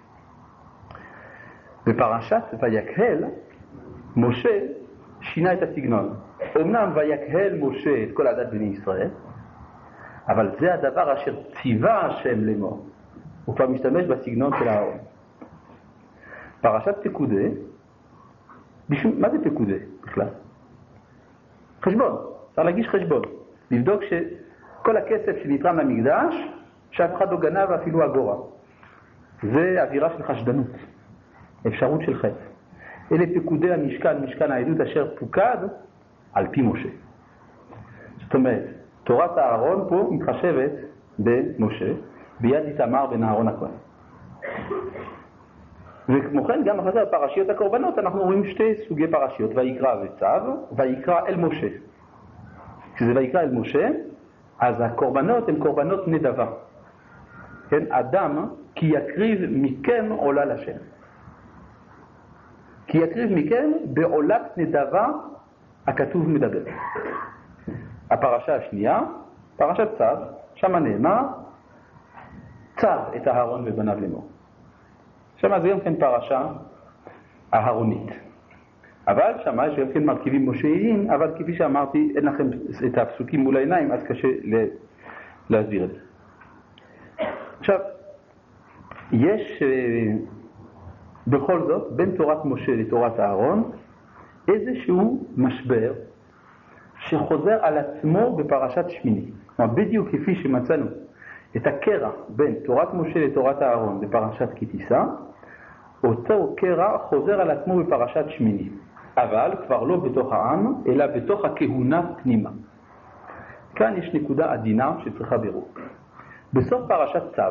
בפרשת ויקהל, משה שינה את הסגנון. אמנם ויקהל משה את כל עדת בני ישראל, אבל זה הדבר אשר ציווה השם לאמור. הוא כבר משתמש בסגנון של אהרון. פרשת פקודי, מה זה פקודי בכלל? חשבון, צריך להגיש חשבון. לבדוק שכל הכסף שנתרם למקדש, שאף אחד לא גנב אפילו אגורה. זה אווירה של חשדנות, אפשרות של חטא. אלה פקודי המשכן, משכן העדות אשר פוקד על פי משה. זאת אומרת, תורת האהרון פה מתחשבת במשה, ביד איתמר בן אהרון הכהן. וכמו כן, גם אחרי פרשיות הקורבנות, אנחנו רואים שתי סוגי פרשיות, ויקרא וצו, ויקרא אל משה. כשזה ויקרא אל משה, אז הקורבנות הן קורבנות נדבה. כן, אדם, כי יקריב מכם עולה לשם. כי יקריב מכם בעולת נדבה הכתוב מדבר. הפרשה השנייה, פרשת צו, שם נאמר, צו את אהרון ובניו לאמור. שם זה גם כן פרשה אהרונית. אבל שם יש גם כן מרכיבים מושאיים, אבל כפי שאמרתי, אין לכם את הפסוקים מול העיניים, אז קשה להסביר את זה. עכשיו, יש בכל זאת, בין תורת משה לתורת אהרון, איזשהו משבר שחוזר על עצמו בפרשת שמיני. כלומר, בדיוק כפי שמצאנו את הקרע בין תורת משה לתורת אהרון בפרשת כי תישא, אותו קרע חוזר על עצמו בפרשת שמיני, אבל כבר לא בתוך העם, אלא בתוך הכהונה פנימה. כאן יש נקודה עדינה שצריכה בירור. בסוף פרשת צו,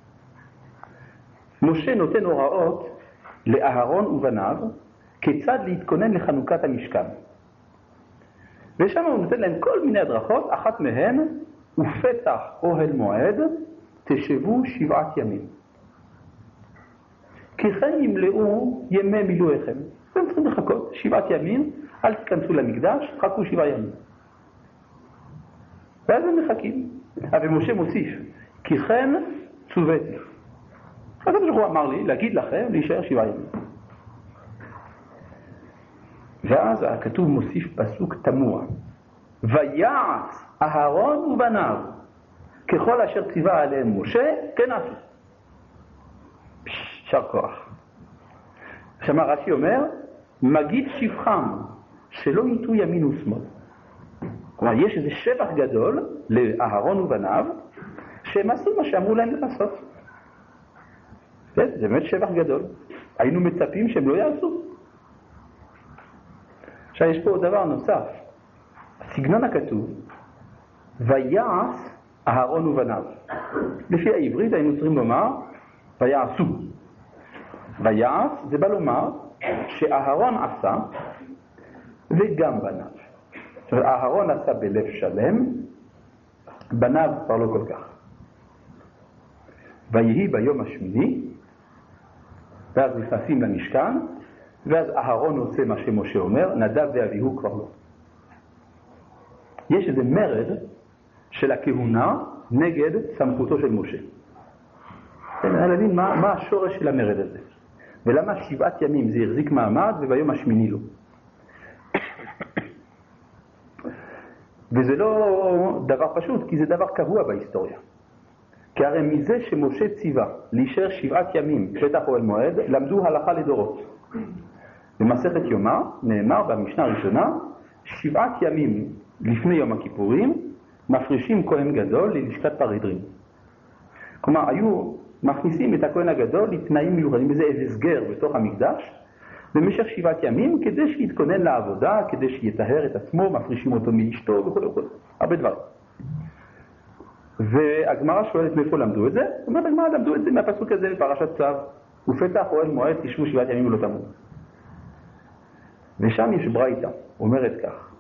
משה נותן הוראות לאהרון ובניו כיצד להתכונן לחנוכת המשכן. ושם הוא נותן להם כל מיני הדרכות, אחת מהן, ופתח אוהל מועד, תשבו שבעת ימים. כי כן ימלאו ימי מילואיכם. אתם צריכים לחכות שבעת ימים, אל תיכנסו למקדש, חכו שבעה ימים. ואז הם מחכים. אבל משה מוסיף, כי כן צוויתי. אז הוא אמר לי, להגיד לכם, להישאר שבעה ימים. ואז הכתוב מוסיף פסוק תמוה. ויעש אהרון ובניו, ככל אשר ציווה עליהם משה, כן עשו. שר כוח. עכשיו מה רש"י אומר? מגיד שבחם, שלא ייטו ימין ושמאל. כלומר, יש איזה שבח גדול לאהרון ובניו, שהם עשו מה שאמרו להם לעשות. זה באמת שבח גדול. היינו מצפים שהם לא יעשו. עכשיו יש פה עוד דבר נוסף. סגנון הכתוב, ויעש אהרון ובניו. לפי העברית היינו צריכים לומר, ויעשו. ויעש זה בא לומר שאהרון עשה וגם בניו. עכשיו אהרון עשה בלב שלם, בניו כבר לא כל כך. ויהי ביום השמיני, ואז נכנסים למשכן, ואז אהרון עושה מה שמשה אומר, נדב ואביהו כבר לא. יש איזה מרד של הכהונה נגד סמכותו של משה. אני להבין מה, מה השורש של המרד הזה. ולמה שבעת ימים זה החזיק מעמד וביום השמיני לא. וזה לא דבר פשוט, כי זה דבר קבוע בהיסטוריה. כי הרי מזה שמשה ציווה להישאר שבעת ימים פתח אוהל מועד, למדו הלכה לדורות. במסכת יומא נאמר במשנה הראשונה, שבעת ימים לפני יום הכיפורים מפרישים כהן גדול ללשכת פרהדרין. כלומר, היו מכניסים את הכהן הגדול לתנאים מיוחדים, וזה איזה סגר בתוך המקדש, במשך שבעת ימים, כדי שיתכונן לעבודה, כדי שיטהר את עצמו, מפרישים אותו מאשתו וכו' וכו', הרבה דברים. והגמרא שואלת מאיפה למדו את זה? זאת אומרת, הגמרא למדו את זה מהפסוק הזה בפרשת צו, ופתח אוהל מועד תשבו שבעת ימים ולא תמות. ושם יש ברייתא, אומרת כך,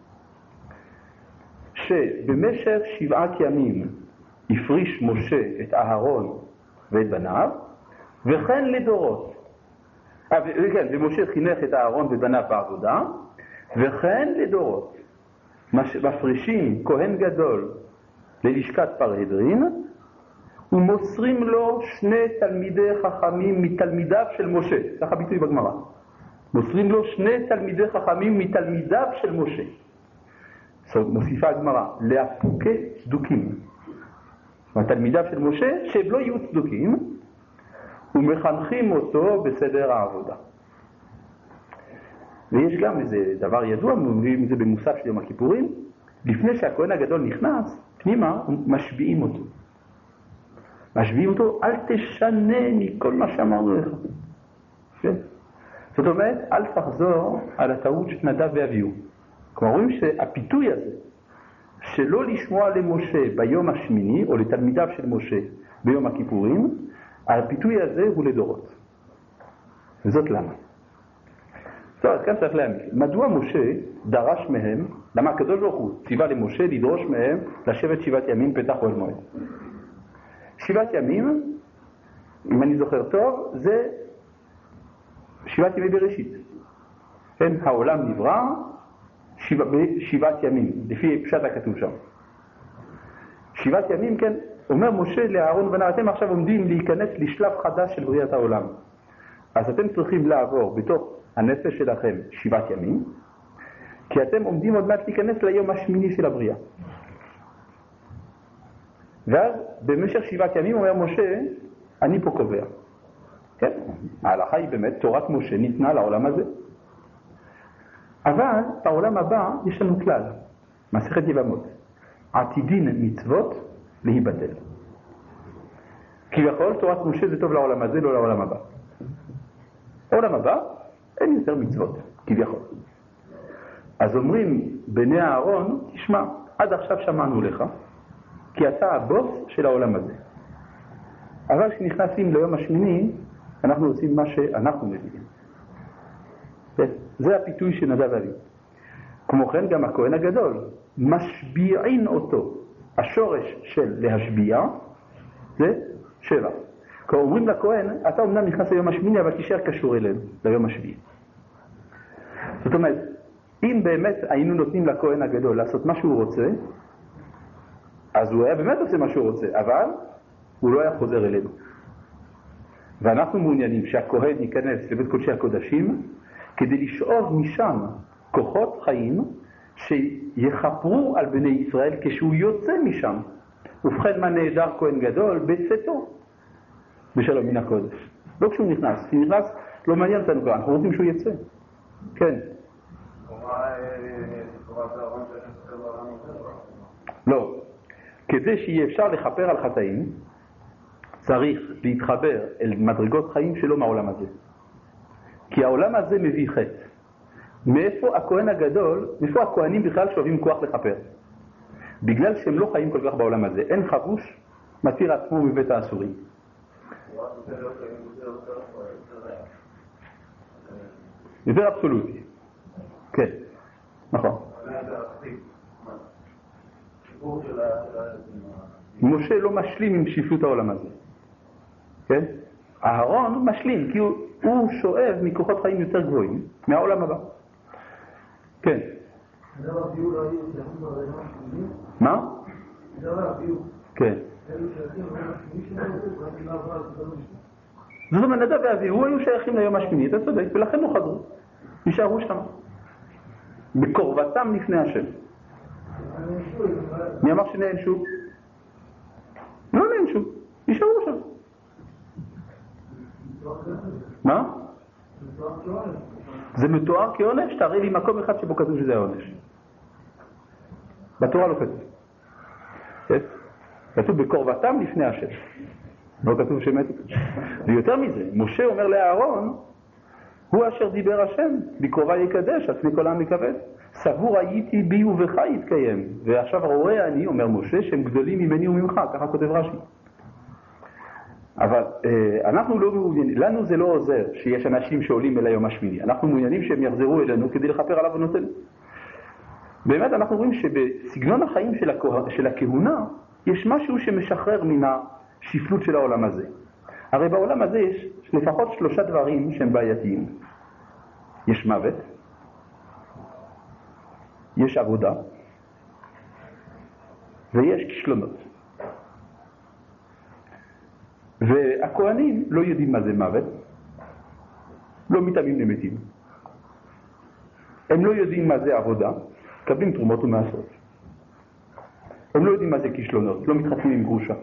שבמשך שבעת ימים הפריש משה את אהרון ואת בניו, וכן לדורות. וכן, ומשה חינך את אהרון ובניו בעבודה, וכן לדורות. מפרישים כהן גדול ללשכת פרהדרין, ומוסרים לו שני תלמידי חכמים מתלמידיו של משה. ככה ביטוי בגמרא. מוסרים לו שני תלמידי חכמים מתלמידיו של משה. מוסיפה הגמרא, להפוקי צדוקים. התלמידיו של משה, שהם לא יהיו צדוקים, ומחנכים אותו בסדר העבודה. ויש גם איזה דבר ידוע, מביאים את זה במוסף של יום הכיפורים, לפני שהכהן הגדול נכנס, פנימה, משביעים אותו. משביעים אותו, אל תשנה מכל מה שאמרנו לך. כן? זאת אומרת, אל תחזור על הטעות שנדב ואביהו. כלומר, רואים שהפיתוי הזה, שלא לשמוע למשה ביום השמיני, או לתלמידיו של משה ביום הכיפורים, הפיתוי הזה הוא לדורות. וזאת למה? טוב, אז כאן צריך להאמין. מדוע משה דרש מהם, למה הקדוש ברוך הוא ציווה למשה לדרוש מהם לשבת שבעת ימים פתח אוהל מועד? שבעת ימים, אם אני זוכר טוב, זה שבעת ימי בראשית. כן, העולם נברא שבע, בשבעת ימים, לפי פשט הכתוב שם. שבעת ימים, כן, אומר משה לאהרון ובניו, אתם עכשיו עומדים להיכנס לשלב חדש של בריאת העולם. אז אתם צריכים לעבור בתוך הנפש שלכם שבעת ימים, כי אתם עומדים עוד מעט להיכנס ליום השמיני של הבריאה. ואז במשך שבעת ימים אומר משה, אני פה קובע. כן? ההלכה היא באמת, תורת משה ניתנה לעולם הזה. אבל בעולם הבא יש לנו כלל, מסכת יבמות, עתידין מצוות להיבטל. כביכול תורת משה זה טוב לעולם הזה, לא לעולם הבא. לעולם הבא אין יותר מצוות, כביכול. אז אומרים בני אהרון, תשמע, עד עכשיו שמענו לך, כי אתה הבוס של העולם הזה. אבל כשנכנסים ליום השמיני, אנחנו עושים מה שאנחנו מבינים. זה הפיתוי שנדב אבי. כמו כן גם הכהן הגדול, משביעין אותו. השורש של להשביע זה שבע. כי אומרים לכהן, אתה אומנם נכנס ליום השמיני, אבל תישאר קשור אלינו, ליום השביעי. זאת אומרת, אם באמת היינו נותנים לכהן הגדול לעשות מה שהוא רוצה, אז הוא היה באמת עושה מה שהוא רוצה, אבל הוא לא היה חוזר אלינו. ואנחנו מעוניינים שהכהן ייכנס לבית קודשי הקודשים, כדי לשאוב משם כוחות חיים שיחפרו על בני ישראל כשהוא יוצא משם. ובכן מה נהדר כהן גדול? בצאתו בשלום מן הקודש. לא כשהוא נכנס, כי נכנס לא מעניין אותנו כבר, אנחנו רוצים שהוא יצא. כן. לא. כדי שיהיה אפשר לחפר על חטאים, צריך להתחבר אל מדרגות חיים שלו מהעולם הזה. כי העולם הזה מביא חטא. מאיפה הכהן הגדול, מאיפה הכהנים בכלל שואבים כוח לחפר? בגלל שהם לא חיים כל כך בעולם הזה. אין חבוש מתיר עצמו מבית האסורים. יותר אבסולוטי. כן, נכון. משה לא משלים עם שפלות העולם הזה. כן? אהרון משלים, כי הוא, הוא שואב מכוחות חיים יותר גבוהים מהעולם הבא. כן. מה? כן. זאת אומרת, נדב ואביהו היו שייכים ליום השמיני, אתה צודק, ולכן לא חזרו. נשארו שם. בקרבתם לפני השם. מי אמר שנענשו? לא נענשו, נשארו שם. מה? זה מתואר כעונש? תראה לי מקום אחד שבו כתוב שזה העונש. בתורה לא כתוב. כתוב בקרבתם לפני השם. לא כתוב שמתו. ויותר מזה, משה אומר לאהרון, הוא אשר דיבר השם, בקרובה יקדש, עצמי כל העם יכבד. סבור הייתי בי ובך יתקיים. ועכשיו רואה אני, אומר משה, שהם גדולים ממני וממך, ככה כותב רש"י. אבל אה, אנחנו לא מעוניינים, לנו זה לא עוזר שיש אנשים שעולים אל היום השמיני. אנחנו מעוניינים שהם יחזרו אלינו כדי לחפר עליו ונותן. באמת אנחנו רואים שבסגנון החיים של, הכה, של הכהונה יש משהו שמשחרר מן השפלות של העולם הזה. הרי בעולם הזה יש לפחות שלושה דברים שהם בעייתיים. יש מוות, יש עבודה ויש כישלונות. והכהנים לא יודעים מה זה מוות, לא מתאמים למתים. הם לא יודעים מה זה עבודה, קבלים תרומות ומעשרות. הם לא יודעים מה זה כישלונות, לא מתחתנים עם גרושה.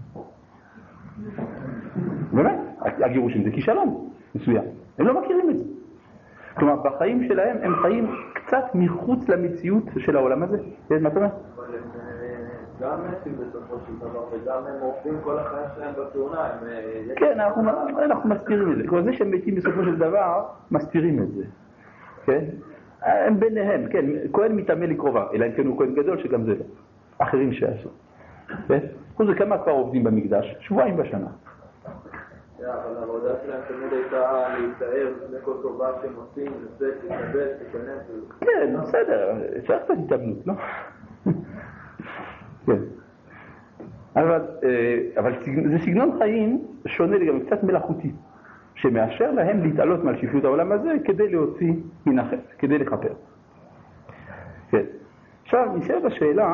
באמת, הגירושים זה כישלון מסוים. הם לא מכירים את זה. כלומר, בחיים שלהם הם חיים קצת מחוץ למציאות של העולם הזה. מה אתה אומר?
גם מתים בסופו של דבר, וגם הם עובדים כל החיים שלהם בתאונה.
כן, אנחנו מסתירים את זה. כלומר, זה שהם מתים בסופו של דבר, מסתירים את זה. כן? הם ביניהם, כן, כהן מתאמה לקרובה, אלא אם כן הוא כהן גדול שגם זה לא. אחרים שעשו. כן? זה כמה כבר עובדים במקדש? שבועיים בשנה.
אבל העבודה שלהם תמיד הייתה להתאר לפני כל טובה שהם עושים, לצאת, להתאבד, להיכנס.
כן, בסדר, צריך קצת התאבנות, לא? כן. אבל, אבל זה סגנון חיים שונה לגמרי, קצת מלאכותי, שמאשר להם להתעלות מעל שפלות העולם הזה כדי להוציא מן החטא, כדי לחפר. כן. עכשיו, נשאלת השאלה,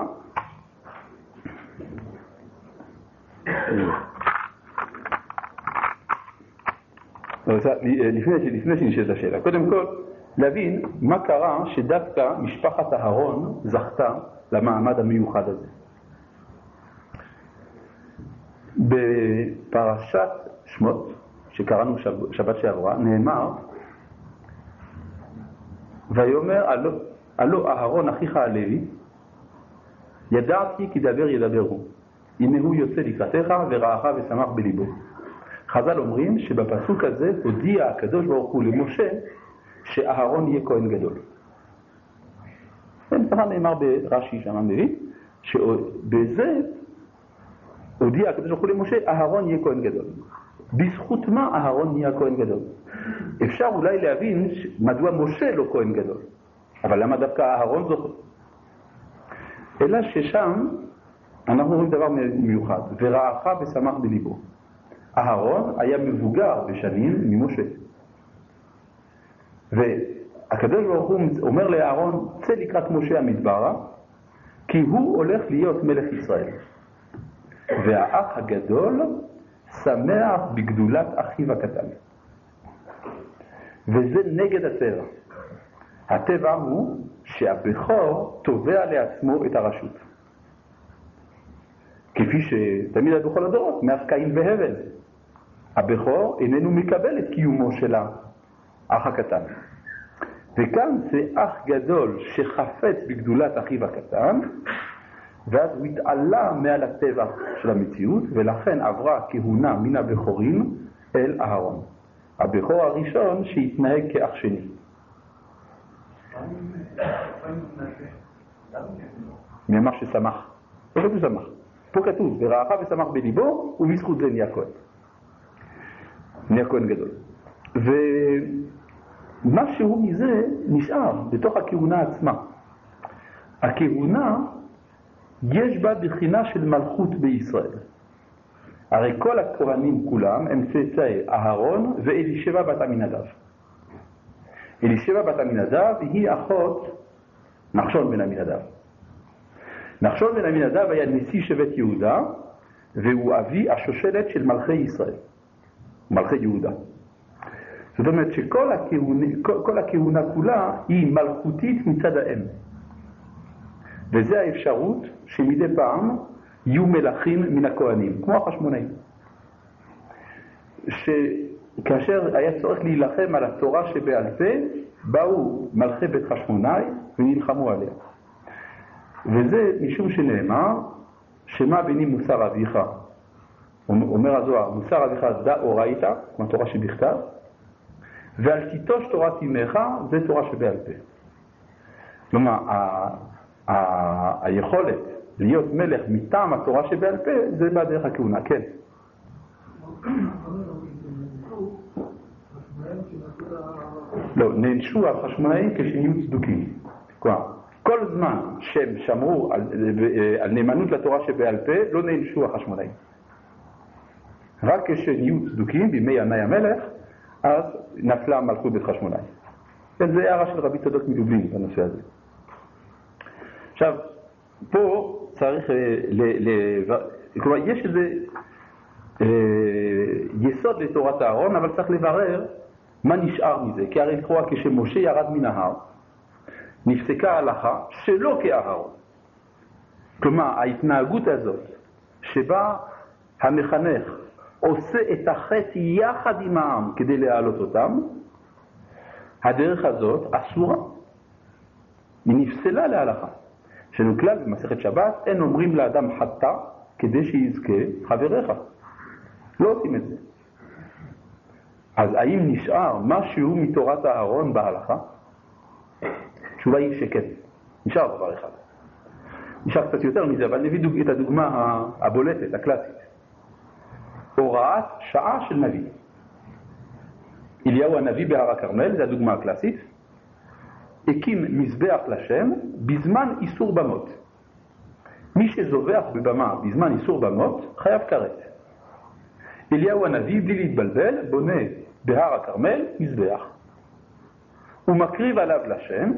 לפני, לפני שנשאלת השאלה, קודם כל, להבין מה קרה שדווקא משפחת אהרון זכתה למעמד המיוחד הזה. בפרשת שמות, שקראנו שב, שבת שעברה, נאמר, ויאמר, הלא, הלא אהרון אחיך הלוי, ידעתי כי דבר ידבר הוא. הנה הוא יוצא לקראתך ורעך ושמח בליבו. חז"ל אומרים שבפסוק הזה הודיע הקדוש ברוך הוא למשה שאהרון יהיה כהן גדול. כן, ככה נאמר ברש"י שם מביא, שבזה הודיע הקדוש ברוך הוא למשה אהרון יהיה כהן גדול. בזכות מה אהרון נהיה כהן גדול? אפשר אולי להבין מדוע משה לא כהן גדול, אבל למה דווקא אהרון זוכה? אלא ששם אנחנו רואים דבר מיוחד, ורעך ושמח בליבו. אהרון היה מבוגר בשנים ממשה. והקדוש ברוך הוא אומר לאהרון, צא לקראת משה המדברה, כי הוא הולך להיות מלך ישראל. והאח הגדול שמח בגדולת אחיו הקטן. וזה נגד הטבע. הטבע הוא שהבכור תובע לעצמו את הרשות. כפי שתמיד היה בכל הדורות, מאז קין והבל. הבכור איננו מקבל את קיומו של האח הקטן. וכאן זה אח גדול שחפץ בגדולת אחיו הקטן, ואז הוא התעלה מעל הטבע של המציאות, ולכן עברה כהונה מן הבכורים אל אהרון. הבכור הראשון שהתנהג כאח שני. נאמר ששמח. לא כתוב שמח. פה כתוב, ורעך ושמח בליבו, ובזכות זה נהיה כהן. נהיה כהן גדול. ומשהו מזה נשאר בתוך הכהונה עצמה. הכהונה יש בה בחינה של מלכות בישראל. הרי כל הכהנים כולם הם צאצאי אהרון ואלישבע בת עמינדב. אלישבע בת עמינדב היא אחות נחשון בן עמינדב. נחשון בן עמינדב היה נשיא שבט יהודה, והוא אבי השושלת של מלכי ישראל, מלכי יהודה. זאת אומרת שכל הכהונה, כל, כל הכהונה כולה היא מלכותית מצד האם. וזה האפשרות שמדי פעם יהיו מלכים מן הכהנים, כמו החשמונאים. שכאשר היה צורך להילחם על התורה שבעל פה, באו מלכי בית חשמונאי ונלחמו עליה. וזה משום שנאמר, שמה בני מוסר אביך? אומר הזוהר, מוסר אביך דא אורייתא, כמו התורה שבכתב, ועל תיטוש תורת אמך, זה תורה שבעל פה. כלומר, ה- ה- היכולת להיות מלך מטעם התורה שבעל פה, זה בדרך הכהונה, כן. לא, נענשו החשמונאים כשנהיו צדוקים. כלומר, כל זמן שהם שמרו על, על נאמנות לתורה שבעל פה, לא נענשו החשמונאים. רק כשנהיו צדוקים בימי ינאי המלך, אז נפלה מלכות בית חשמונאי. זה הערה של רבי צדוק מדובלין בנושא הזה. עכשיו, פה צריך, ל, ל, כלומר, יש איזה אה, יסוד לתורת אהרון, אבל צריך לברר מה נשאר מזה. כי הרי לכאורה כשמשה ירד מן ההר, נפסקה ההלכה שלא כאהרון. כלומר, ההתנהגות הזאת, שבה המחנך עושה את החטא יחד עם העם כדי להעלות אותם, הדרך הזאת אסורה. היא נפסלה להלכה. שנו כלל במסכת שבת, אין אומרים לאדם חטא כדי שיזכה חבריך. לא עושים את זה. אז האם נשאר משהו מתורת אהרון בהלכה? תשובה היא שכן. נשאר דבר אחד. נשאר קצת יותר מזה, אבל נביא את הדוגמה הבולטת, הקלאסית. הוראת שעה של נביא. אליהו הנביא בהר הכרמל, זו הדוגמה הקלאסית, הקים מזבח לשם בזמן איסור במות. מי שזובח בבמה בזמן איסור במות חייב כרת. אליהו הנביא בלי להתבלבל בונה בהר הכרמל מזבח. הוא מקריב עליו לשם,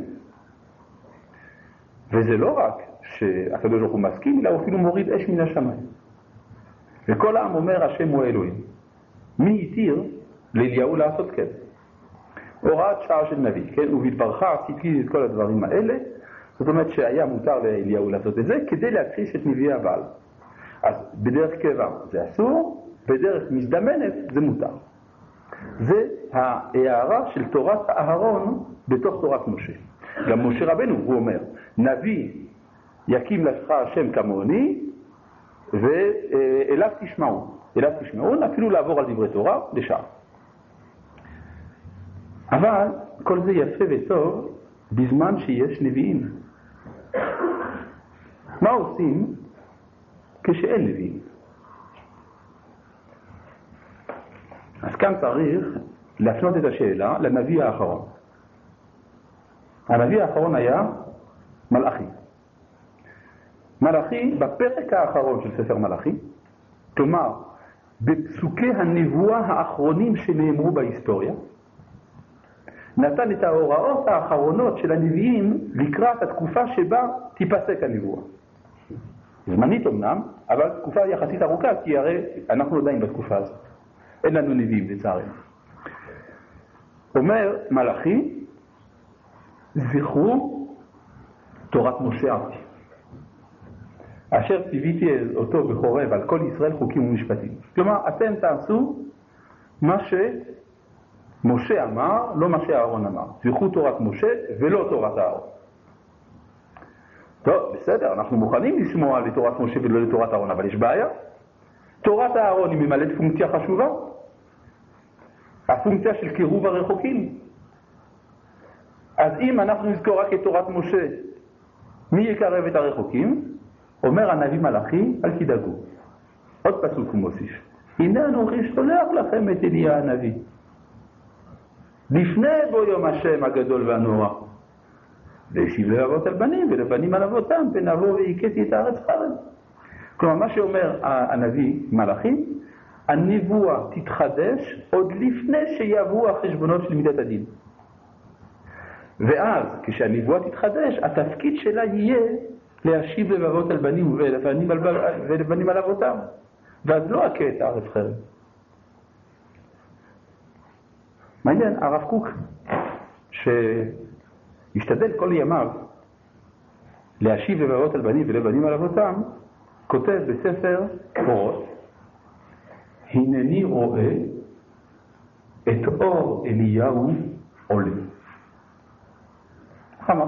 וזה לא רק שהקדוש ברוך הוא מסכים, אלא הוא אפילו מוריד אש מן השמיים. וכל העם אומר השם הוא אלוהים. מי התיר לאליהו לעשות כן? הוראת שעה של נביא, כן? ובתברכה עשיתי את כל הדברים האלה, זאת אומרת שהיה מותר לאליהו לעשות את זה כדי להכחיש את נביאי הבעל. אז בדרך קבע זה אסור, בדרך מזדמנת זה מותר. זה ההערה של תורת אהרון בתוך תורת משה. גם משה רבנו הוא אומר, נביא יקים לך השם כמוני, ואליו תשמעו, אליו תשמעו, אפילו לעבור על דברי תורה לשעה. אבל כל זה יפה וטוב בזמן שיש נביאים. מה עושים כשאין נביאים? אז כאן צריך להפנות את השאלה לנביא האחרון. הנביא האחרון היה מלאכי. מלאכי בפרק האחרון של ספר מלאכי, כלומר בפסוקי הנבואה האחרונים שנאמרו בהיסטוריה, נתן את ההוראות האחרונות של הנביאים לקראת התקופה שבה תיפסק הנבואה. זמנית אמנם, אבל תקופה יחסית ארוכה, כי הרי אנחנו עדיין בתקופה הזאת. אין לנו נביאים לצערנו. אומר מלאכי, זכרו תורת משה אבי, אשר ציוויתי אותו בחורב על כל ישראל חוקים ומשפטים. כלומר, אתם תעשו מה שמשה אמר, לא מה שאהרון אמר. זכרו תורת משה ולא תורת אהרון. טוב, בסדר, אנחנו מוכנים לשמוע לתורת משה ולא לתורת אהרון, אבל יש בעיה. תורת אהרון היא ממלאת פונקציה חשובה. הפונקציה של קירוב הרחוקים. אז אם אנחנו נזכור רק את תורת משה, מי יקרב את הרחוקים? אומר הנביא מלאכי, אל תדאגו. עוד פסוק הוא מוסיף. הנה אנוכי שולח לכם את אליה הנביא. לפני בו יום השם הגדול והנורא. והשיב לאבות על בנים ולבנים על אבותם, ונבוא והכיתי את הארץ חרב. כלומר, מה שאומר הנביא מלאכי, הנבואה תתחדש עוד לפני שיבואו החשבונות של מידת הדין. ואז, כשהנבואה תתחדש, התפקיד שלה יהיה להשיב לבבות על בנים ולבנים על, ולבנים על אבותם. ואז לא הכה את הארץ חרב. מעניין, הרב קוק, שהשתדל כל ימיו להשיב לבבות על בנים ולבנים על אבותם, כותב בספר אורות, הנני רואה את אור אליהו עולה. חמה.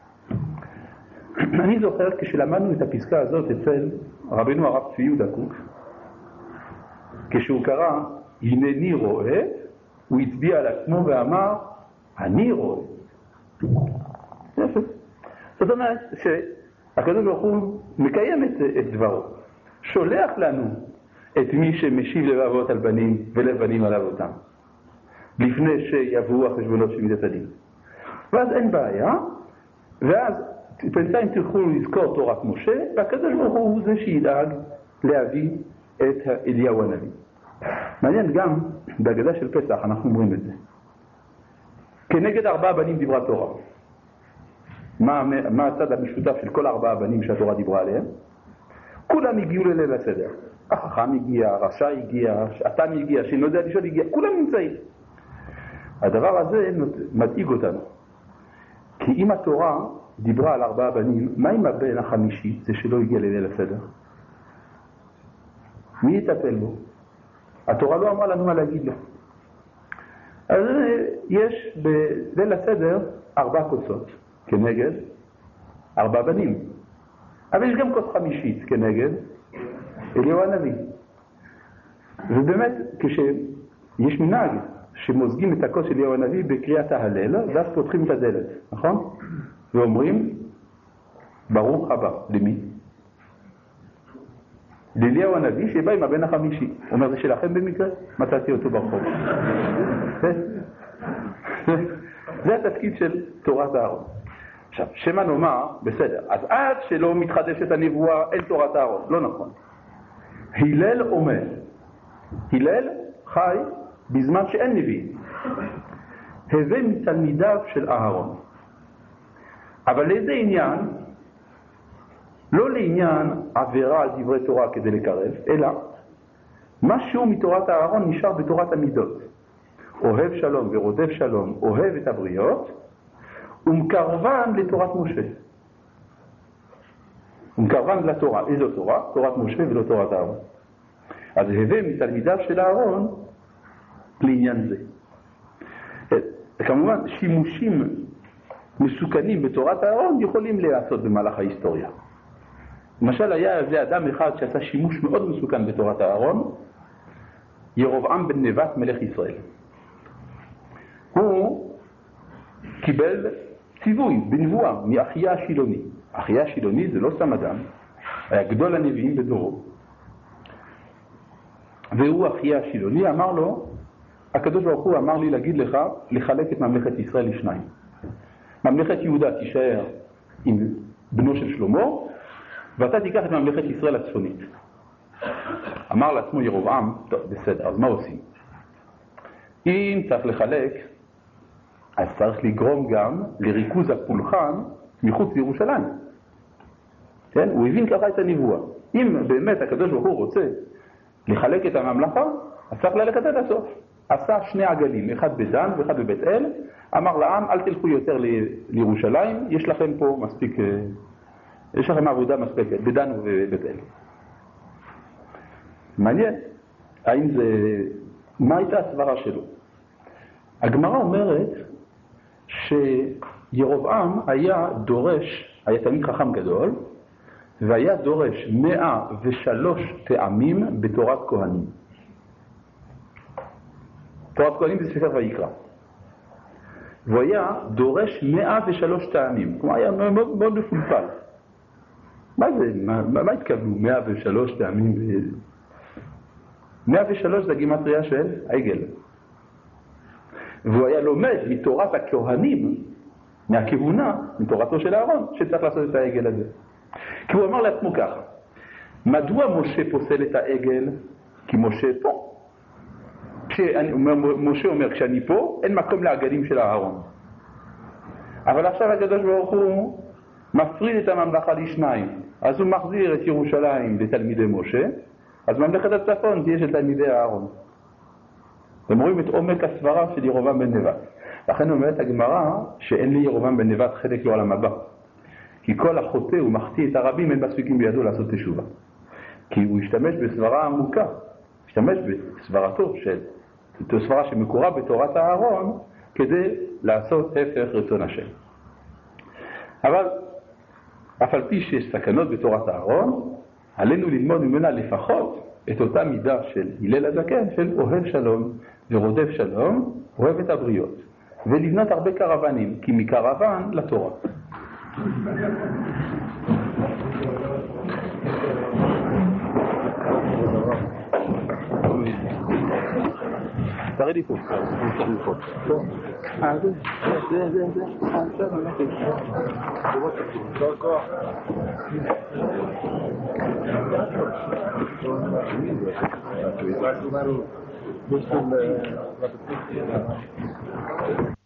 אני זוכר כשלמדנו את הפסקה הזאת אצל רבנו הרב צבי יהודה קוק, כשהוא קרא הנני רואה, הוא הצביע על עצמו ואמר אני רואה. יפה. זאת אומרת שהקדוש ברוך הוא מקיים את, את דברו, שולח לנו את מי שמשיב לבבות על בנים ולבנים על אבותם, לפני שיבואו החשבונות של מידת הדין. ואז אין בעיה, ואז בינתיים תלכו לזכור תורת משה, והקדוש ברוך הוא זה שידאג להביא את אליהו הנביא. מעניין, גם בהגדה של פסח אנחנו אומרים את זה. כנגד ארבעה בנים דיברה תורה. מה, מה הצד המשותף של כל ארבעה בנים שהתורה דיברה עליהם? כולם הגיעו לליל הסדר. החכם הגיע, הרשע הגיע, התם הגיע, שאינו יודע לשאול הגיע, כולם נמצאים. הדבר הזה מדאיג אותנו. כי אם התורה דיברה על ארבעה בנים, מה עם הבן החמישי, זה שלא הגיע לליל הסדר? מי יטפל בו? התורה לא אמרה לנו מה להגיד לו. אז יש בליל הסדר ארבע כוסות כנגד ארבע בנים. אבל יש גם כוס חמישית כנגד אליהו הנביא. ובאמת, כשיש מנהג שמוזגים את הכוס של אליהו הנביא בקריאת ההלל, ואז פותחים את הדלת, נכון? ואומרים, ברוך הבא. למי? לאליהו הנביא שבא עם הבן החמישי. אומר, זה שלכם במקרה? מצאתי אותו ברחוב. זה התפקיד של תורת אהרון. עכשיו, שמה נאמר, בסדר, אז עד שלא מתחדשת הנבואה, אין תורת אהרון. לא נכון. הלל אומר, הלל חי בזמן שאין נביא. הווה מתלמידיו של אהרון. אבל לאיזה עניין? לא לעניין עבירה על דברי תורה כדי לקרב, אלא משהו מתורת אהרון נשאר בתורת המידות. אוהב שלום ורודף שלום, אוהב את הבריות, ומקרבן לתורת משה. ומקרבן לתורה. איזו תורה? תורת משה ולא תורת אהרון. אז הווה מתלמידיו של אהרון לעניין זה. כמובן, שימושים מסוכנים בתורת אהרון יכולים להיעשות במהלך ההיסטוריה. למשל היה איזה אדם אחד שעשה שימוש מאוד מסוכן בתורת אהרון, ירובעם בן נבט מלך ישראל. הוא קיבל ציווי בנבואה מאחיה השילוני. אחיה השילוני זה לא סתם אדם, היה גדול הנביאים בדורו. והוא אחיה השילוני אמר לו, הקדוש ברוך הוא אמר לי להגיד לך לחלק את ממלכת ישראל לשניים. ממלכת יהודה תישאר עם בנו של שלמה, ואתה תיקח את ממלכת ישראל הצפונית. אמר לעצמו ירובעם, טוב בסדר, אז מה עושים? אם צריך לחלק, אז צריך לגרום גם לריכוז הפולחן מחוץ לירושלים. כן? הוא הבין ככה את הנבואה. אם באמת הקדוש ברוך הוא רוצה לחלק את הממלכה, אז צריך ללכת עד הסוף. עשה שני עגלים, אחד בדן ואחד בבית אל, אמר לעם, אל תלכו יותר ל- לירושלים, יש לכם פה מספיק, יש לכם עבודה מספקת, בדן ובבית אל. מעניין, האם זה, מה הייתה הסברה שלו? הגמרא אומרת שירובעם היה דורש, היה תלמיד חכם גדול, והיה דורש מאה ושלוש טעמים בתורת כהנים. תורת כהנים זה ספר ויקרא. והוא היה דורש מאה ושלוש טעמים, כלומר היה מאוד, מאוד מפולפל. מה זה? מה, מה התכוונו? מאה ושלוש טעמים? מאה ושלוש זה הגימטריה של העגל. והוא היה לומד מתורת הכהנים, מהכהונה, מתורתו של אהרון, שצריך לעשות את העגל הזה. כי הוא אמר לעצמו ככה, מדוע משה פוסל את העגל? כי משה פה. כשאני, משה אומר, כשאני פה, אין מקום לעגלים של אהרון. אבל עכשיו הקדוש ברוך הוא מפריד את הממלכה לשניים. אז הוא מחזיר את ירושלים לתלמידי משה, אז ממלכת הצפון תהיה של תלמידי אהרון. אתם רואים את עומק הסברה של ירובעם בן נבט. לכן אומרת הגמרא שאין לי ירובעם בן נבט חלק לעולם הבא. כי כל החוטא ומחטיא את הרבים אין מספיקים בידו לעשות תשובה. כי הוא השתמש בסברה עמוקה, השתמש בסברתו של, סברה שמקורה בתורת אהרון, כדי לעשות הפך רצון השם. אבל אף על פי שיש סכנות בתורת אהרון, עלינו ללמוד ממנה לפחות את אותה מידה של הלל הזקן, של אוהב שלום ורודף שלום, אוהב את הבריות, ולבנות הרבה קרוונים, כי מקרוון לתורה. תראי לי פה. אה, זה, זה, זה, זה. אה, בסדר, נקי. כל כוח. Questo è